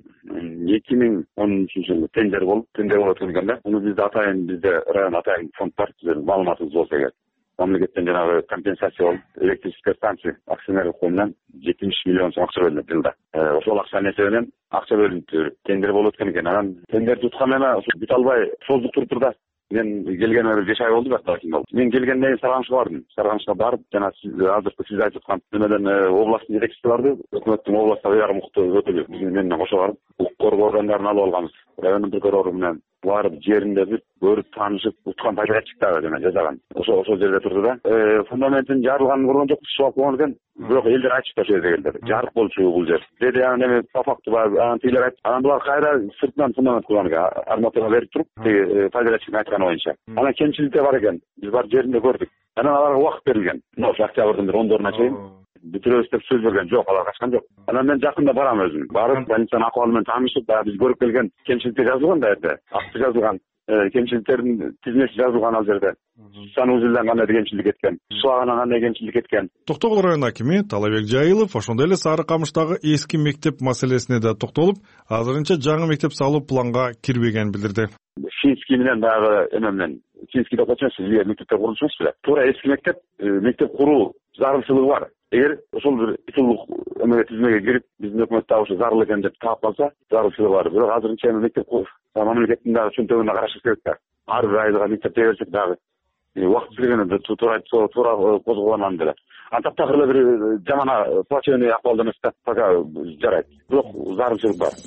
[SPEAKER 8] 2013-жылы тендер болуп өткөнгөндө, муну бизде район атайын фонд бар, маалыматыбыз болсо керек. Мамлекеттен жанагы компенсация болуп, электрическая станция акционерлик коомунан 70 миллион сом акча бөлүнөт жылда. Ошол акчанын эсебинен акча бөлүнүп тендер болуп өткөн экен. Анан тендерди уткан эме бүт албай создук туруп да. Мен келгениме 5 ай болду бак аким болуп. Мен келгенден кийин Саргамышка бардым. Саргамышка барып, жана азыркы сиз айтып аткан немеден областтын жетекчиси барды. Өкмөттүн областка уягы мукты өкүлү биз менен кошо барып, укук коргоо органдарын алып алганбыз. Райондун прокурору менен барып жеринде бир көрүп таанышып, уткан пайдачыктагы жана жазаган. Ошол жерде турду да. Фундаментин жарылганын көргөн жокпуз, шок болгон экен. Бирок элдер айтышты ошол жерде келди. Жарык болчу бул жер. Деди анан эми по факту анан тилер айтты. Анан булар кайра сыртынан фундамент кылган экен. Арматура берип туруп, пайдачыктын айтканы боюнча. Анан кемчиликтер бар экен. Биз бар жеринде көрдүк. Анан аларга убакыт берилген. Ошо октябрдын 10-доруна чейин бүтүрөбүз деп сөз берген жок, алар качкан жок. Анан мен жакында барам өзүм. Барып, больницанын акыбалы менен таанышып, баягы биз көрүп келген кемчиликтер жазылган да жерде. Акты жазылган, кемчиликтердин тизмеси жазылган ал жерде. Санузелден кандай кемчилик кеткен, суагынан кандай кемчилик кеткен.
[SPEAKER 11] Токтогул район акими Таалайбек Жайылов ошондой эле Сарыкамыштагы эски мектеп маселесине да токтолуп, азырынча жаңы мектеп салуу планга кирбегенин билдирди.
[SPEAKER 8] Финский менен баягы менен Финский деп айтсаңыз, сиз мектептер курулушуңуз беле? Туура эски мектеп куруу зарылчылыгы бар. Эгер ошол бир итулук тизмеге кирип, биздин өкмөт дагы ошо зарыл экен деп таап калса, зарылчылыгы бар. Бирок азырынча мектеп мамлекеттин дагы чөнтөгүнө карашыбыз керек да. Ар бир айылга мектеп берсек дагы убакыт келгенде туура козголгонан деле. Антактагы эле бир жаман плачевный акыбалда эмес да, пока жарайт. Бирок зарылчылык бар.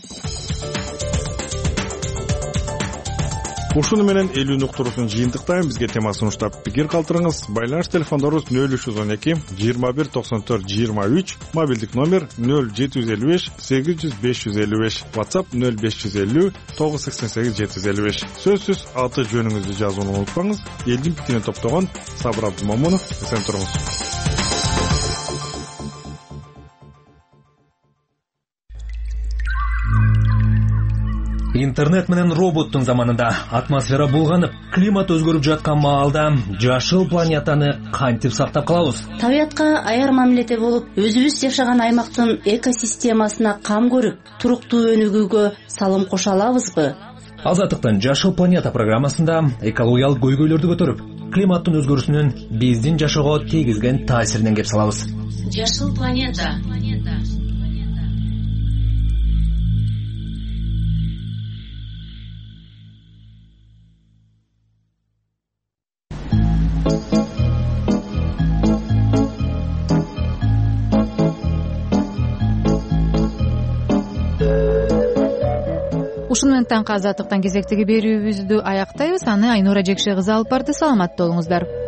[SPEAKER 11] Ушуну менен элүүнү уктуруусун жыйынтыктайм. Бизге тема сунуштап пикир калтырыңыз. Байланыш телефондорубуз 0312 21 94 23, мобилдик номер 0755 800 555, WhatsApp 0550 988 755. Сөзсүз аты жөнүңүздү жазууну унутпаңыз. Элдин пикирин топтогон Сабыр Абдымомунов, эсен туруңуз.
[SPEAKER 9] Интернет менен роботтун заманында атмосфера булганып, климат өзгөрүп жаткан маалда жашыл планетаны кантип сактап калабыз?
[SPEAKER 10] Табиятка аяр мамиледе болуп, өзүбүз жашаган аймактын экосистемасына кам көрүп, туруктуу өнүгүүгө салым кошо алабызбы?
[SPEAKER 9] Азаттыктын Жашыл планета программасында экологиялык көйгөйлөрдү көтөрүп, климаттын өзгөрүүсүнүн биздин жашоого тийгизген таасиринен кеп салабыз.
[SPEAKER 10] Жашыл планета.
[SPEAKER 1] Ушуну менен таңкы азаттыктан кезектеги берүүбүздү аяктайбыз. Аны Айнура Жекше кызы алып барды. Саламатта болуңуздар.